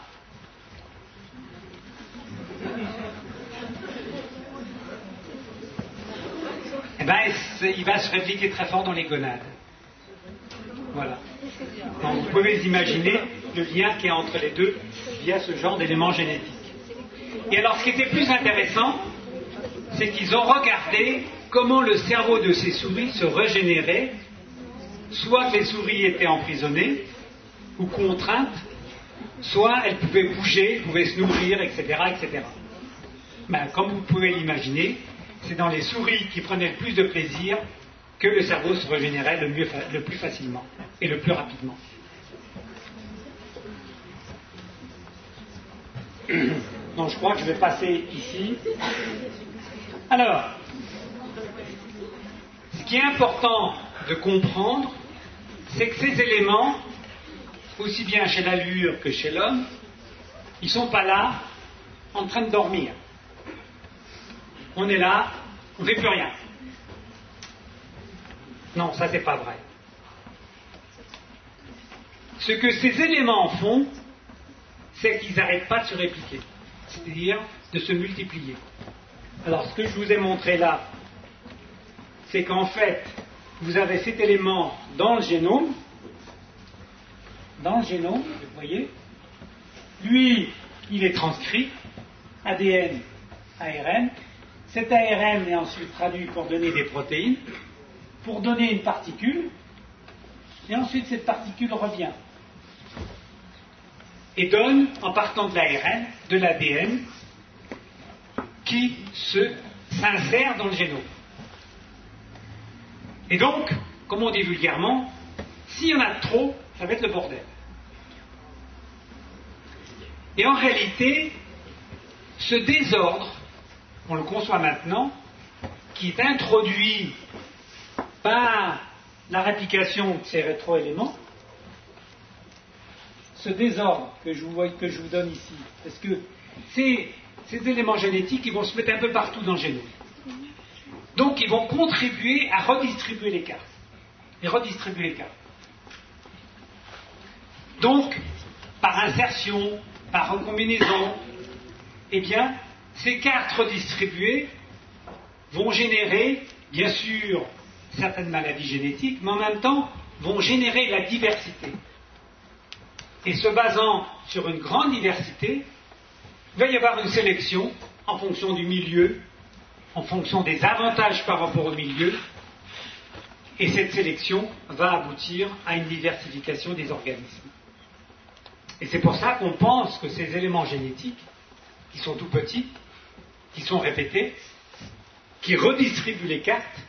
Eh bien, il va se répliquer très fort dans les gonades. Voilà. Donc, vous pouvez imaginer le lien qu'il y a entre les deux via ce genre d'éléments génétiques. Et alors, ce qui était plus intéressant, c'est qu'ils ont regardé comment le cerveau de ces souris se régénérait, soit que les souris étaient emprisonnées ou contraintes, soit elles pouvaient bouger, pouvaient se nourrir, et cetera, et cetera. Ben, comme vous pouvez l'imaginer, c'est dans les souris qui prenaient le plus de plaisir que le cerveau se régénérait le, mieux, le plus facilement et le plus rapidement. Donc je crois que je vais passer ici. Alors, ce qui est important de comprendre, c'est que ces éléments, aussi bien chez l'allure que chez l'homme, ils ne sont pas là en train de dormir. On est là, on ne fait plus rien. Non, ça c'est pas vrai. Ce que ces éléments font, c'est qu'ils n'arrêtent pas de se répliquer, c'est-à-dire de se multiplier. Alors ce que je vous ai montré là, c'est qu'en fait, vous avez cet élément dans le génome, dans le génome, vous voyez, lui, il est transcrit, A D N, A R N, cet A R N est ensuite traduit pour donner des protéines, pour donner une particule, et ensuite cette particule revient et donne, en partant de l'A R N, de l'A D N qui se s'insère dans le génome. Et donc, comme on dit vulgairement, s'il y en a trop, ça va être le bordel. Et en réalité, ce désordre, on le conçoit maintenant, qui est introduit par la réplication de ces rétroéléments, ce désordre que je vous, que je vous donne ici, parce que ces, ces éléments génétiques, ils vont se mettre un peu partout dans le génome. Donc, ils vont contribuer à redistribuer les cartes. Et redistribuer les cartes. Donc, par insertion, par recombinaison, eh bien, ces cartes redistribuées vont générer, bien sûr, certaines maladies génétiques, mais en même temps, vont générer la diversité. Et se basant sur une grande diversité, il va y avoir une sélection en fonction du milieu, en fonction des avantages par rapport au milieu, et cette sélection va aboutir à une diversification des organismes. Et c'est pour ça qu'on pense que ces éléments génétiques, qui sont tout petits, qui sont répétés, qui redistribuent les cartes,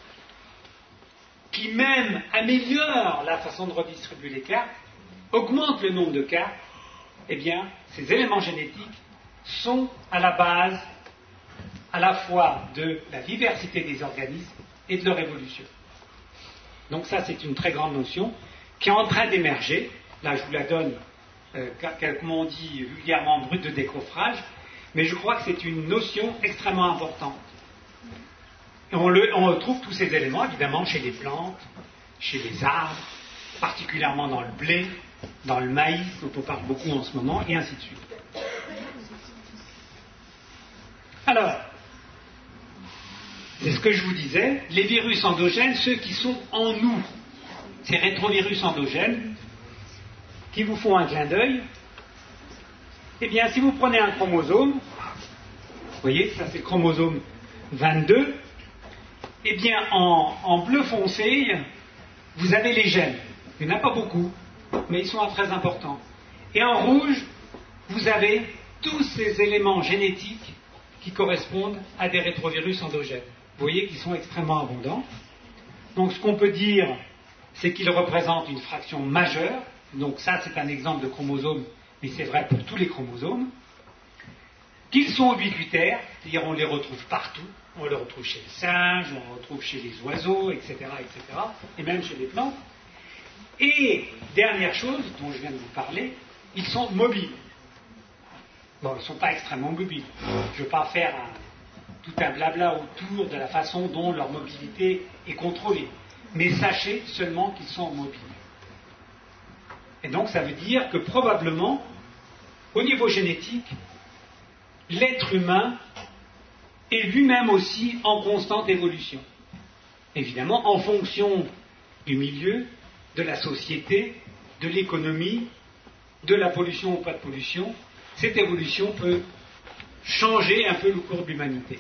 qui même améliorent la façon de redistribuer les cartes, augmentent le nombre de cartes, eh bien, ces éléments génétiques sont à la base à la fois de la diversité des organismes et de leur évolution. Donc ça, c'est une très grande notion qui est en train d'émerger. Là, je vous la donne, euh, comme on dit vulgairement, brute de décoffrage, mais je crois que c'est une notion extrêmement importante. Et on, le, on retrouve tous ces éléments, évidemment, chez les plantes, chez les arbres, particulièrement dans le blé, dans le maïs, dont on parle beaucoup en ce moment, et ainsi de suite. Alors, c'est ce que je vous disais, les virus endogènes, ceux qui sont en nous, ces rétrovirus endogènes, qui vous font un clin d'œil, eh bien, si vous prenez un chromosome, vous voyez, ça c'est le chromosome vingt-deux, eh bien, en, en bleu foncé, vous avez les gènes. Il n'y en a pas beaucoup, mais ils sont très importants. Et en rouge, vous avez tous ces éléments génétiques qui correspondent à des rétrovirus endogènes. Vous voyez qu'ils sont extrêmement abondants. Donc ce qu'on peut dire, c'est qu'ils représentent une fraction majeure. Donc ça, c'est un exemple de chromosome, mais c'est vrai pour tous les chromosomes. Qu'ils sont ubiquitaires, c'est-à-dire on les retrouve partout. On les retrouve chez les singes, on les retrouve chez les oiseaux, et cetera, et cetera, et même chez les plantes. Et, dernière chose dont je viens de vous parler, ils sont mobiles. Bon, ils ne sont pas extrêmement mobiles. Je ne veux pas faire un, tout un blabla autour de la façon dont leur mobilité est contrôlée. Mais sachez seulement qu'ils sont mobiles. Et donc ça veut dire que probablement, au niveau génétique, l'être humain est lui-même aussi en constante évolution. Évidemment, en fonction du milieu, de la société, de l'économie, de la pollution ou pas de pollution, cette évolution peut changer un peu le cours de l'humanité.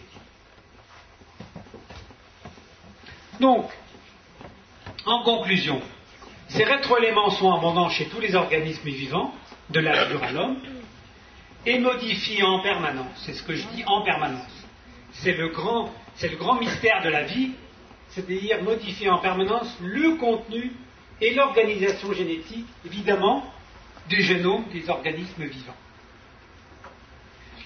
Donc, en conclusion, ces rétroéléments sont abondants chez tous les organismes vivants, de la nature à l'homme, et modifient en permanence. C'est ce que je dis, en permanence. C'est le grand, c'est le grand mystère de la vie, c'est-à-dire modifier en permanence le contenu et l'organisation génétique, évidemment, du génome des organismes vivants.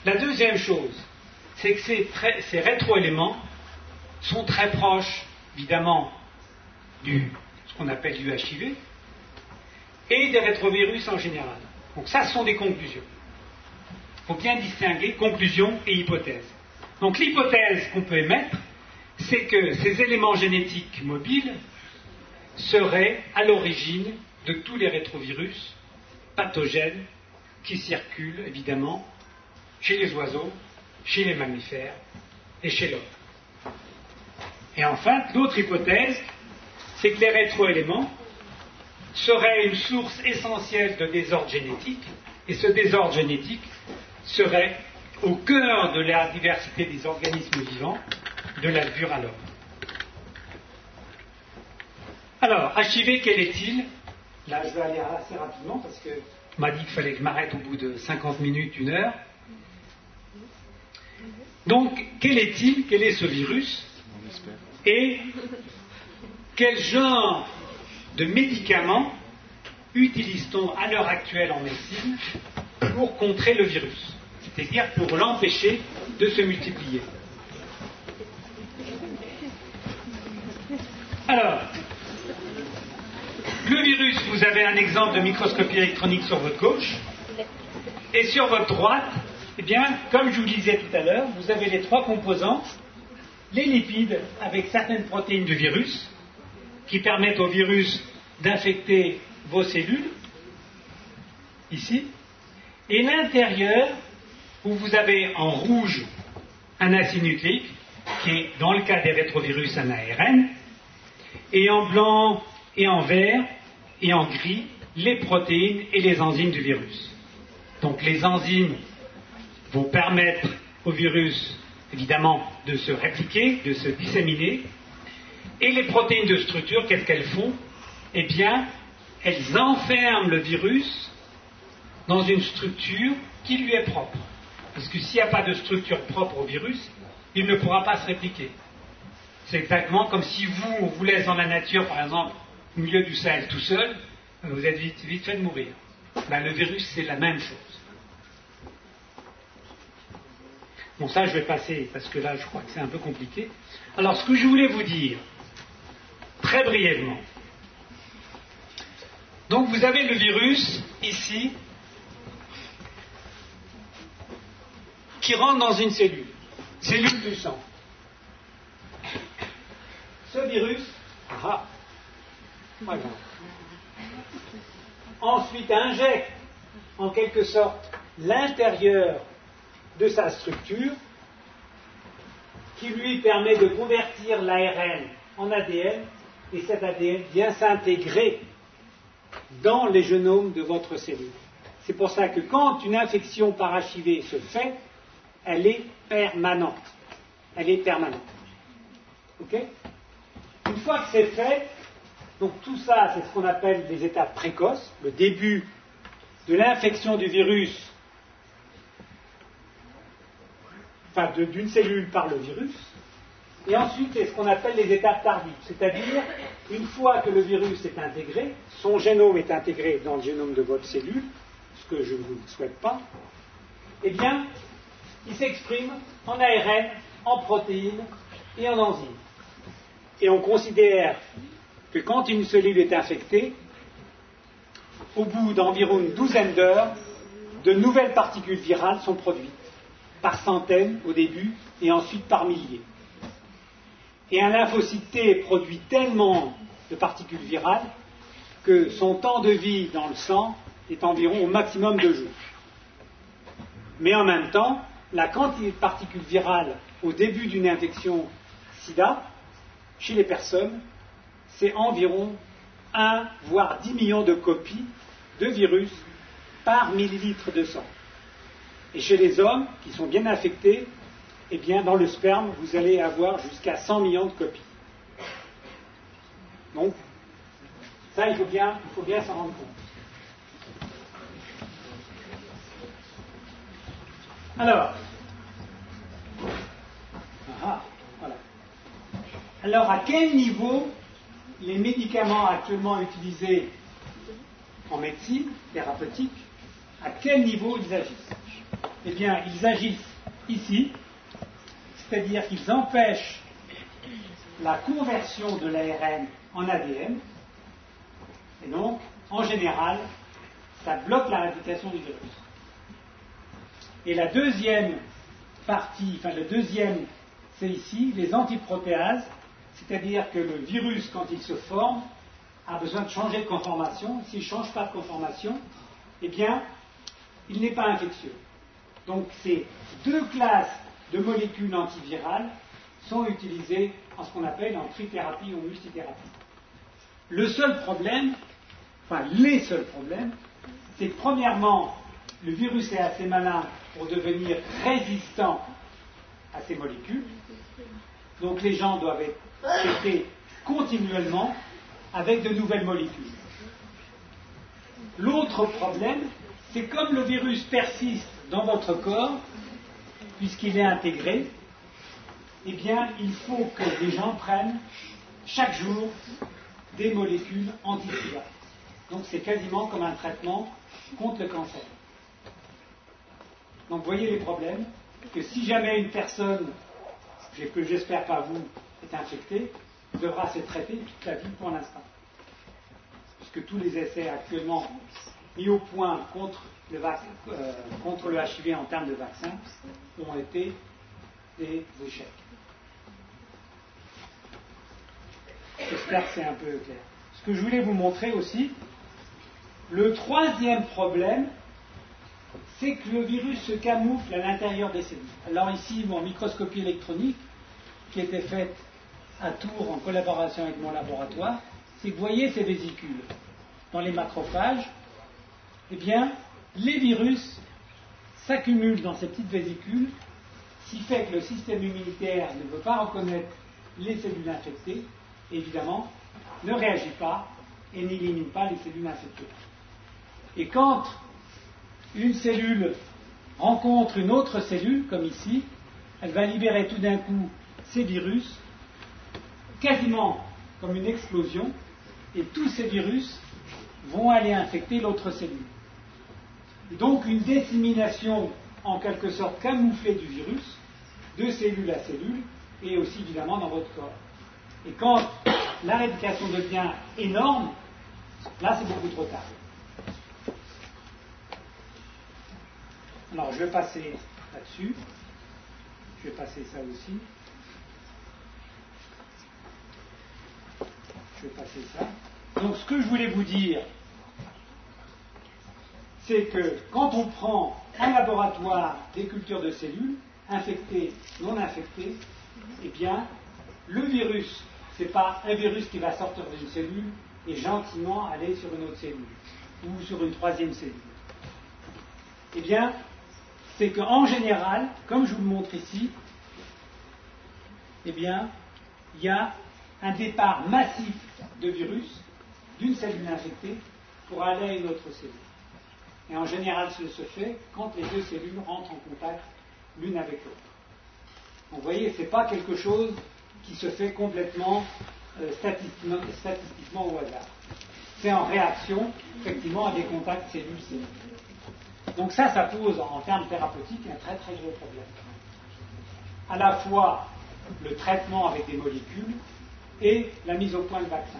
La deuxième chose, c'est que ces, très, ces rétroéléments sont très proches, évidemment, du ce qu'on appelle du H I V et des rétrovirus en général. Donc ça, ce sont des conclusions. Il faut bien distinguer conclusion et hypothèse. Donc l'hypothèse qu'on peut émettre, c'est que ces éléments génétiques mobiles seraient à l'origine de tous les rétrovirus pathogènes qui circulent, évidemment, chez les oiseaux, chez les mammifères et chez l'homme. Et enfin, l'autre hypothèse, c'est que les rétroéléments seraient une source essentielle de désordre génétique, et ce désordre génétique serait au cœur de la diversité des organismes vivants, de l'alvure à l'homme. Alors, H I V, quel est-il? Là, je vais aller assez rapidement parce que on m'a dit qu'il fallait que je m'arrête au bout de cinquante minutes, une heure. Donc, quel est-il? Quel est ce virus? Et quel genre de médicaments utilise-t-on à l'heure actuelle en médecine pour contrer le virus? C'est-à-dire pour l'empêcher de se multiplier. Alors, le virus, vous avez un exemple de microscopie électronique sur votre gauche, et sur votre droite, eh bien, comme je vous le disais tout à l'heure, vous avez les trois composants, les lipides avec certaines protéines du virus, qui permettent au virus d'infecter vos cellules, ici, et l'intérieur, où vous avez en rouge un acide nucléique, qui est, dans le cas des rétrovirus, un A R N, et en blanc et en vert et en gris, les protéines et les enzymes du virus. Donc les enzymes vont permettre au virus, évidemment, de se répliquer, de se disséminer, et les protéines de structure, qu'est-ce qu'elles font? Eh bien, elles enferment le virus dans une structure qui lui est propre. Parce que s'il n'y a pas de structure propre au virus, il ne pourra pas se répliquer. C'est exactement comme si vous, on vous laisse dans la nature, par exemple, au milieu du Sahel tout seul, vous êtes vite, vite fait de mourir. Ben, le virus, c'est la même chose. Bon, ça, je vais passer, parce que là, je crois que c'est un peu compliqué. Alors, ce que je voulais vous dire, très brièvement. Donc, vous avez le virus, ici, qui rentre dans une cellule, cellule du sang. Ce virus, ah, voilà, ensuite injecte en quelque sorte l'intérieur de sa structure qui lui permet de convertir l'A R N en A D N et cet A D N vient s'intégrer dans les génomes de votre cellule. C'est pour ça que quand une infection par H I V se fait, elle est permanente. Elle est permanente. Ok ? Une fois que c'est fait, donc tout ça, c'est ce qu'on appelle les étapes précoces, le début de l'infection du virus, enfin de, d'une cellule par le virus, et ensuite c'est ce qu'on appelle les étapes tardives, c'est-à-dire une fois que le virus est intégré, son génome est intégré dans le génome de votre cellule, ce que je ne vous souhaite pas, eh bien, il s'exprime en A R N, en protéines et en enzymes. Et on considère que quand une cellule est infectée, au bout d'environ une douzaine d'heures, de nouvelles particules virales sont produites, par centaines au début, et ensuite par milliers. Et un lymphocyte T produit tellement de particules virales que son temps de vie dans le sang est environ au maximum deux jours. Mais en même temps, la quantité de particules virales au début d'une infection sida, chez les personnes, c'est environ un voire dix millions de copies de virus par millilitre de sang. Et chez les hommes qui sont bien infectés, eh bien, dans le sperme, vous allez avoir jusqu'à cent millions de copies. Donc, ça, il faut bien, il faut bien s'en rendre compte. Alors, ah, voilà. Alors, à quel niveau les médicaments actuellement utilisés en médecine thérapeutique, à quel niveau ils agissent? eh bien, ils agissent ici, c'est-à-dire qu'ils empêchent la conversion de l'A R N en A D N, et donc, en général, ça bloque la réplication du virus. Et la deuxième partie, enfin le deuxième, c'est ici, les antiprotéases, c'est-à-dire que le virus, quand il se forme, a besoin de changer de conformation. S'il ne change pas de conformation, eh bien, il n'est pas infectieux. Donc, ces deux classes de molécules antivirales sont utilisées en ce qu'on appelle en trithérapie ou multithérapie. Le seul problème, enfin les seuls problèmes, c'est que premièrement, le virus est assez malin pour devenir résistant à ces molécules. Donc les gens doivent être traités continuellement avec de nouvelles molécules. L'autre problème, c'est comme le virus persiste dans votre corps, puisqu'il est intégré, eh bien, il faut que les gens prennent chaque jour des molécules antivirales. Donc c'est quasiment comme un traitement contre le cancer. Donc vous voyez les problèmes, que si jamais une personne, que j'espère pas vous, est infectée, devra se traiter toute la vie pour l'instant. Puisque tous les essais actuellement mis au point contre le, vac- euh, contre le H I V en termes de vaccins ont été des échecs. J'espère que c'est un peu clair. Ce que je voulais vous montrer aussi, le troisième problème, c'est que le virus se camoufle à l'intérieur des cellules. Alors ici, mon microscopie électronique, qui était faite à Tours en collaboration avec mon laboratoire, c'est que vous voyez ces vésicules. Dans les macrophages, eh bien, les virus s'accumulent dans ces petites vésicules, ce qui fait que le système immunitaire ne veut pas reconnaître les cellules infectées, et évidemment, ne réagit pas et n'élimine pas les cellules infectées. Et quand une cellule rencontre une autre cellule, comme ici, elle va libérer tout d'un coup ces virus, quasiment comme une explosion, et tous ces virus vont aller infecter l'autre cellule. Donc une dissémination en quelque sorte camouflée du virus, de cellule à cellule, et aussi évidemment dans votre corps. Et quand la réplication devient énorme, là c'est beaucoup trop tard. Alors je vais passer là-dessus, je vais passer ça aussi. Je vais passer ça. Donc ce que je voulais vous dire, c'est que quand on prend en laboratoire des cultures de cellules, infectées, non infectées, eh bien, le virus, ce n'est pas un virus qui va sortir d'une cellule et gentiment aller sur une autre cellule, ou sur une troisième cellule. Eh bien, c'est qu'en général, comme je vous le montre ici, eh bien, il y a un départ massif de virus d'une cellule infectée pour aller à une autre cellule. Et en général, ce se fait quand les deux cellules rentrent en contact l'une avec l'autre. Donc, vous voyez, ce n'est pas quelque chose qui se fait complètement euh, statistiquement, statistiquement au hasard. C'est en réaction, effectivement, à des contacts cellules-cellules. Donc ça, ça pose, en termes thérapeutiques, un très très gros problème. À la fois le traitement avec des molécules et la mise au point de vaccin.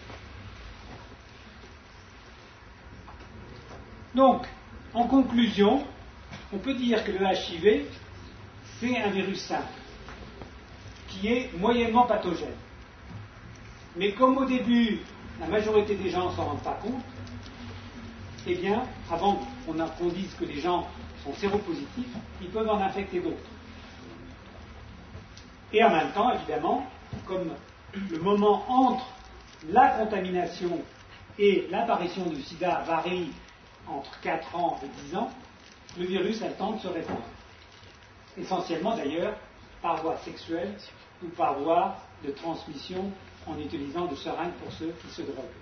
Donc, en conclusion, on peut dire que le H I V, c'est un virus simple, qui est moyennement pathogène. Mais comme au début, la majorité des gens ne s'en rendent pas compte, eh bien, avant qu'on, a, qu'on dise que les gens sont séropositifs, ils peuvent en infecter d'autres. Et en même temps, évidemment, comme le moment entre la contamination et l'apparition du sida varie entre quatre ans et dix ans, le virus a le temps de se répandre. Essentiellement d'ailleurs par voie sexuelle ou par voie de transmission en utilisant de seringues pour ceux qui se droguent.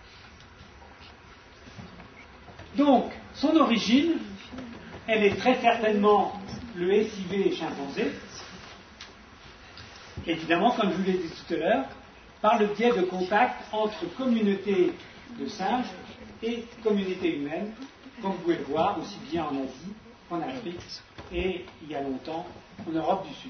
Donc, son origine, elle est très certainement le S I V chimpanzé, évidemment, comme je vous l'ai dit tout à l'heure, par le biais de contacts entre communautés de singes et communautés humaines, comme vous pouvez le voir, aussi bien en Asie qu'en Afrique et il y a longtemps en Europe du Sud.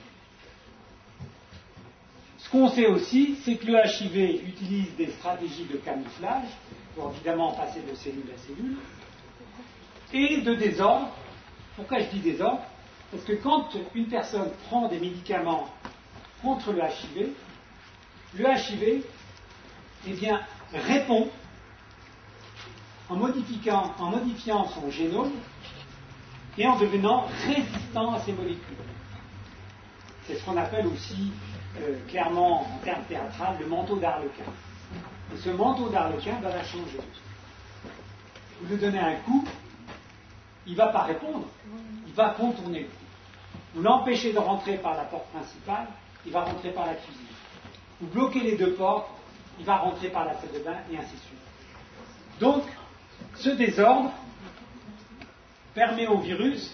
Ce qu'on sait aussi, c'est que le H I V utilise des stratégies de camouflage pour évidemment passer de cellule à cellule et de désordre. Pourquoi je dis désordre? Parce que quand une personne prend des médicaments contre le H I V, le H I V eh bien, répond en modifiant, en modifiant son génome et en devenant résistant à ces molécules. C'est ce qu'on appelle aussi euh, clairement en termes théâtrales le manteau d'Arlequin. Et ce manteau d'Arlequin va la changer. Vous lui donnez un coup, il ne va pas répondre, il va contourner le coup. Vous l'empêchez de rentrer par la porte principale, il va rentrer par la cuisine. Vous bloquez les deux portes, il va rentrer par la salle de bain, et ainsi de suite. Donc, ce désordre permet au virus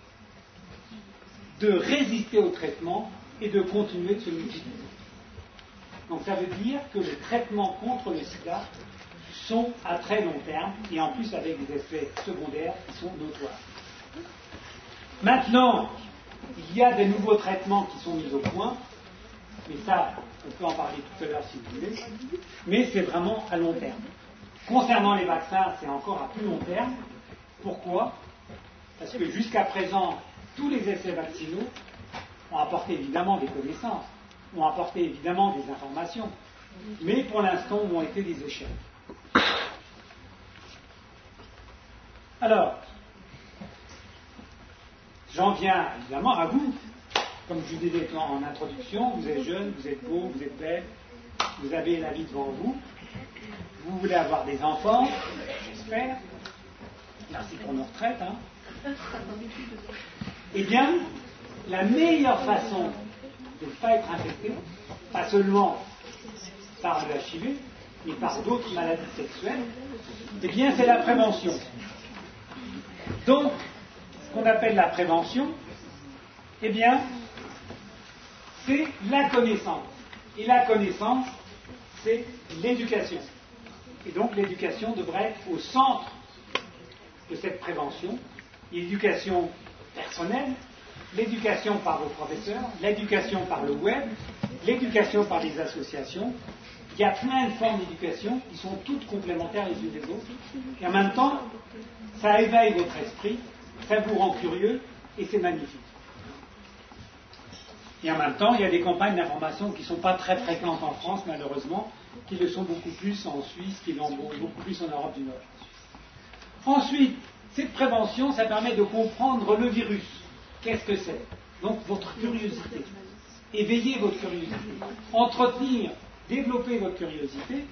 de résister au traitement et de continuer de se multiplier. Donc ça veut dire que les traitements contre le sida sont à très long terme et en plus avec des effets secondaires qui sont notoires. Maintenant, il y a des nouveaux traitements qui sont mis au point, mais ça, on peut en parler tout à l'heure si vous voulez, mais c'est vraiment à long terme. Concernant les vaccins, c'est encore à plus long terme. Pourquoi? Parce que jusqu'à présent, tous les essais vaccinaux ont apporté évidemment des connaissances, ont apporté évidemment des informations, mais pour l'instant ont été des échecs. Alors, j'en viens évidemment à vous. Comme je vous disais en introduction, vous êtes jeune, vous êtes beau, vous êtes belle, vous avez la vie devant vous, vous voulez avoir des enfants, j'espère, merci pour nos retraites, hein. Eh bien, la meilleure façon de ne pas être infecté, pas seulement par le H I V, mais par d'autres maladies sexuelles, eh bien, c'est la prévention. Donc, ce qu'on appelle la prévention, eh bien, c'est la connaissance. Et la connaissance, c'est l'éducation. Et donc, l'éducation devrait être au centre de cette prévention. L'éducation personnelle, l'éducation par vos professeurs, l'éducation par le web, l'éducation par les associations. Il y a plein de formes d'éducation qui sont toutes complémentaires les unes des autres. Et en même temps, ça éveille votre esprit, ça vous rend curieux et c'est magnifique. Et en même temps, il y a des campagnes d'information qui ne sont pas très fréquentes en France, malheureusement, qui le sont beaucoup plus en Suisse, qui l'ont beaucoup plus en Europe du Nord. Ensuite, cette prévention, ça permet de comprendre le virus. Qu'est-ce que c'est? Donc, votre curiosité. Éveiller votre curiosité. Entretenir, développer votre curiosité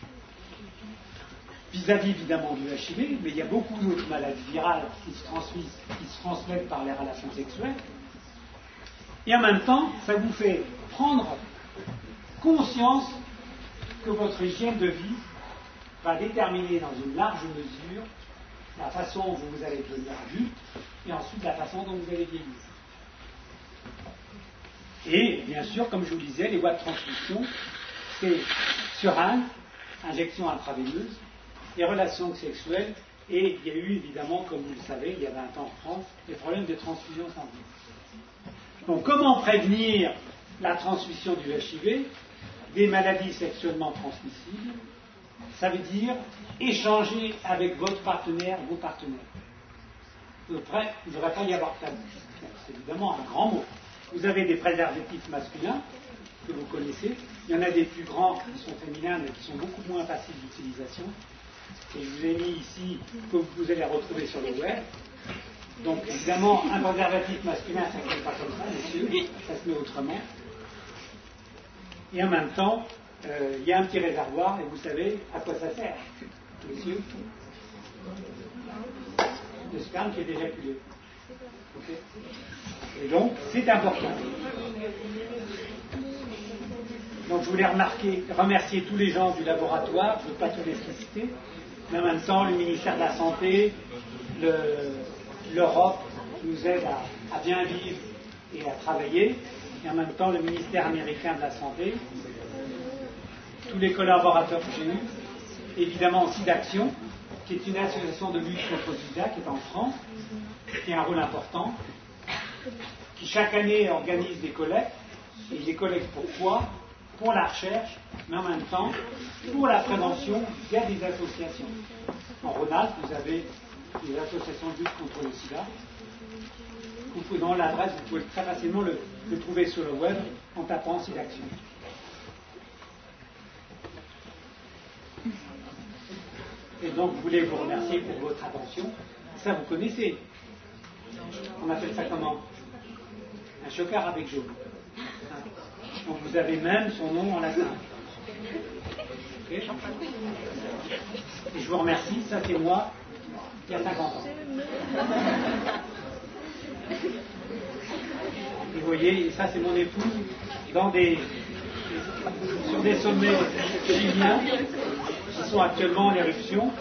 vis-à-vis évidemment du H I V, mais il y a beaucoup d'autres maladies virales qui se transmettent, qui se transmettent par les relations sexuelles. Et en même temps, ça vous fait prendre conscience que votre hygiène de vie va déterminer dans une large mesure la façon dont vous allez devenir adulte et ensuite la façon dont vous allez vieillir. Et bien sûr, comme je vous le disais, les voies de transmission, c'est seringue, injection intraveineuse, les relations sexuelles, et il y a eu évidemment, comme vous le savez, il y a vingt ans en France, des problèmes de transfusion sanguine. Donc comment prévenir la transmission du H I V, des maladies sexuellement transmissibles? Ça veut dire échanger avec votre partenaire, vos partenaires. Il ne devrait pas y avoir de tabou. C'est évidemment un grand mot. Vous avez des préservatifs masculins que vous connaissez. Il y en a des plus grands qui sont féminins mais qui sont beaucoup moins faciles d'utilisation. Et je vous ai mis ici que vous allez retrouver sur le web. Donc évidemment, un préservatif masculin, ça ne se met pas comme ça, messieurs, ça se met autrement. Et en même temps, euh, il y a un petit réservoir, et vous savez à quoi ça sert, messieurs? Le sperme qui est éjaculé. Okay. Et donc, c'est important. Donc je voulais remarquer, remercier tous les gens du laboratoire, je ne veux pas tous les citer, mais en même temps, le ministère de la Santé, le... l'Europe qui nous aide à, à bien vivre et à travailler, et en même temps le ministère américain de la Santé, tous les collaborateurs que j'ai eus, évidemment aussi d'Action, qui est une association de lutte contre le sida qui est en France, qui a un rôle important, qui chaque année organise des collectes. Et des collectes pourquoi? Pour la recherche, mais en même temps pour la prévention via des associations. En Rhône-Alpes, vous avez des associations de lutte contre le sida. Vous pouvez, dans l'adresse, vous pouvez très facilement le, le trouver sur le web en tapant SIDAction. Et donc, je voulais vous remercier pour votre attention. Ça, vous connaissez. On appelle ça comment? Un chocard avec jaune. Donc, vous avez même son nom en latin. Okay. Et je vous remercie. Ça, c'est moi, il y a cinquante ans. Et vous voyez, ça, c'est mon épouse, dans des, sur des sommets chiliens qui sont actuellement en éruption.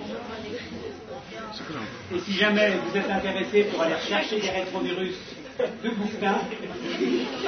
Et si jamais vous êtes intéressé pour aller chercher des rétrovirus de bouquins,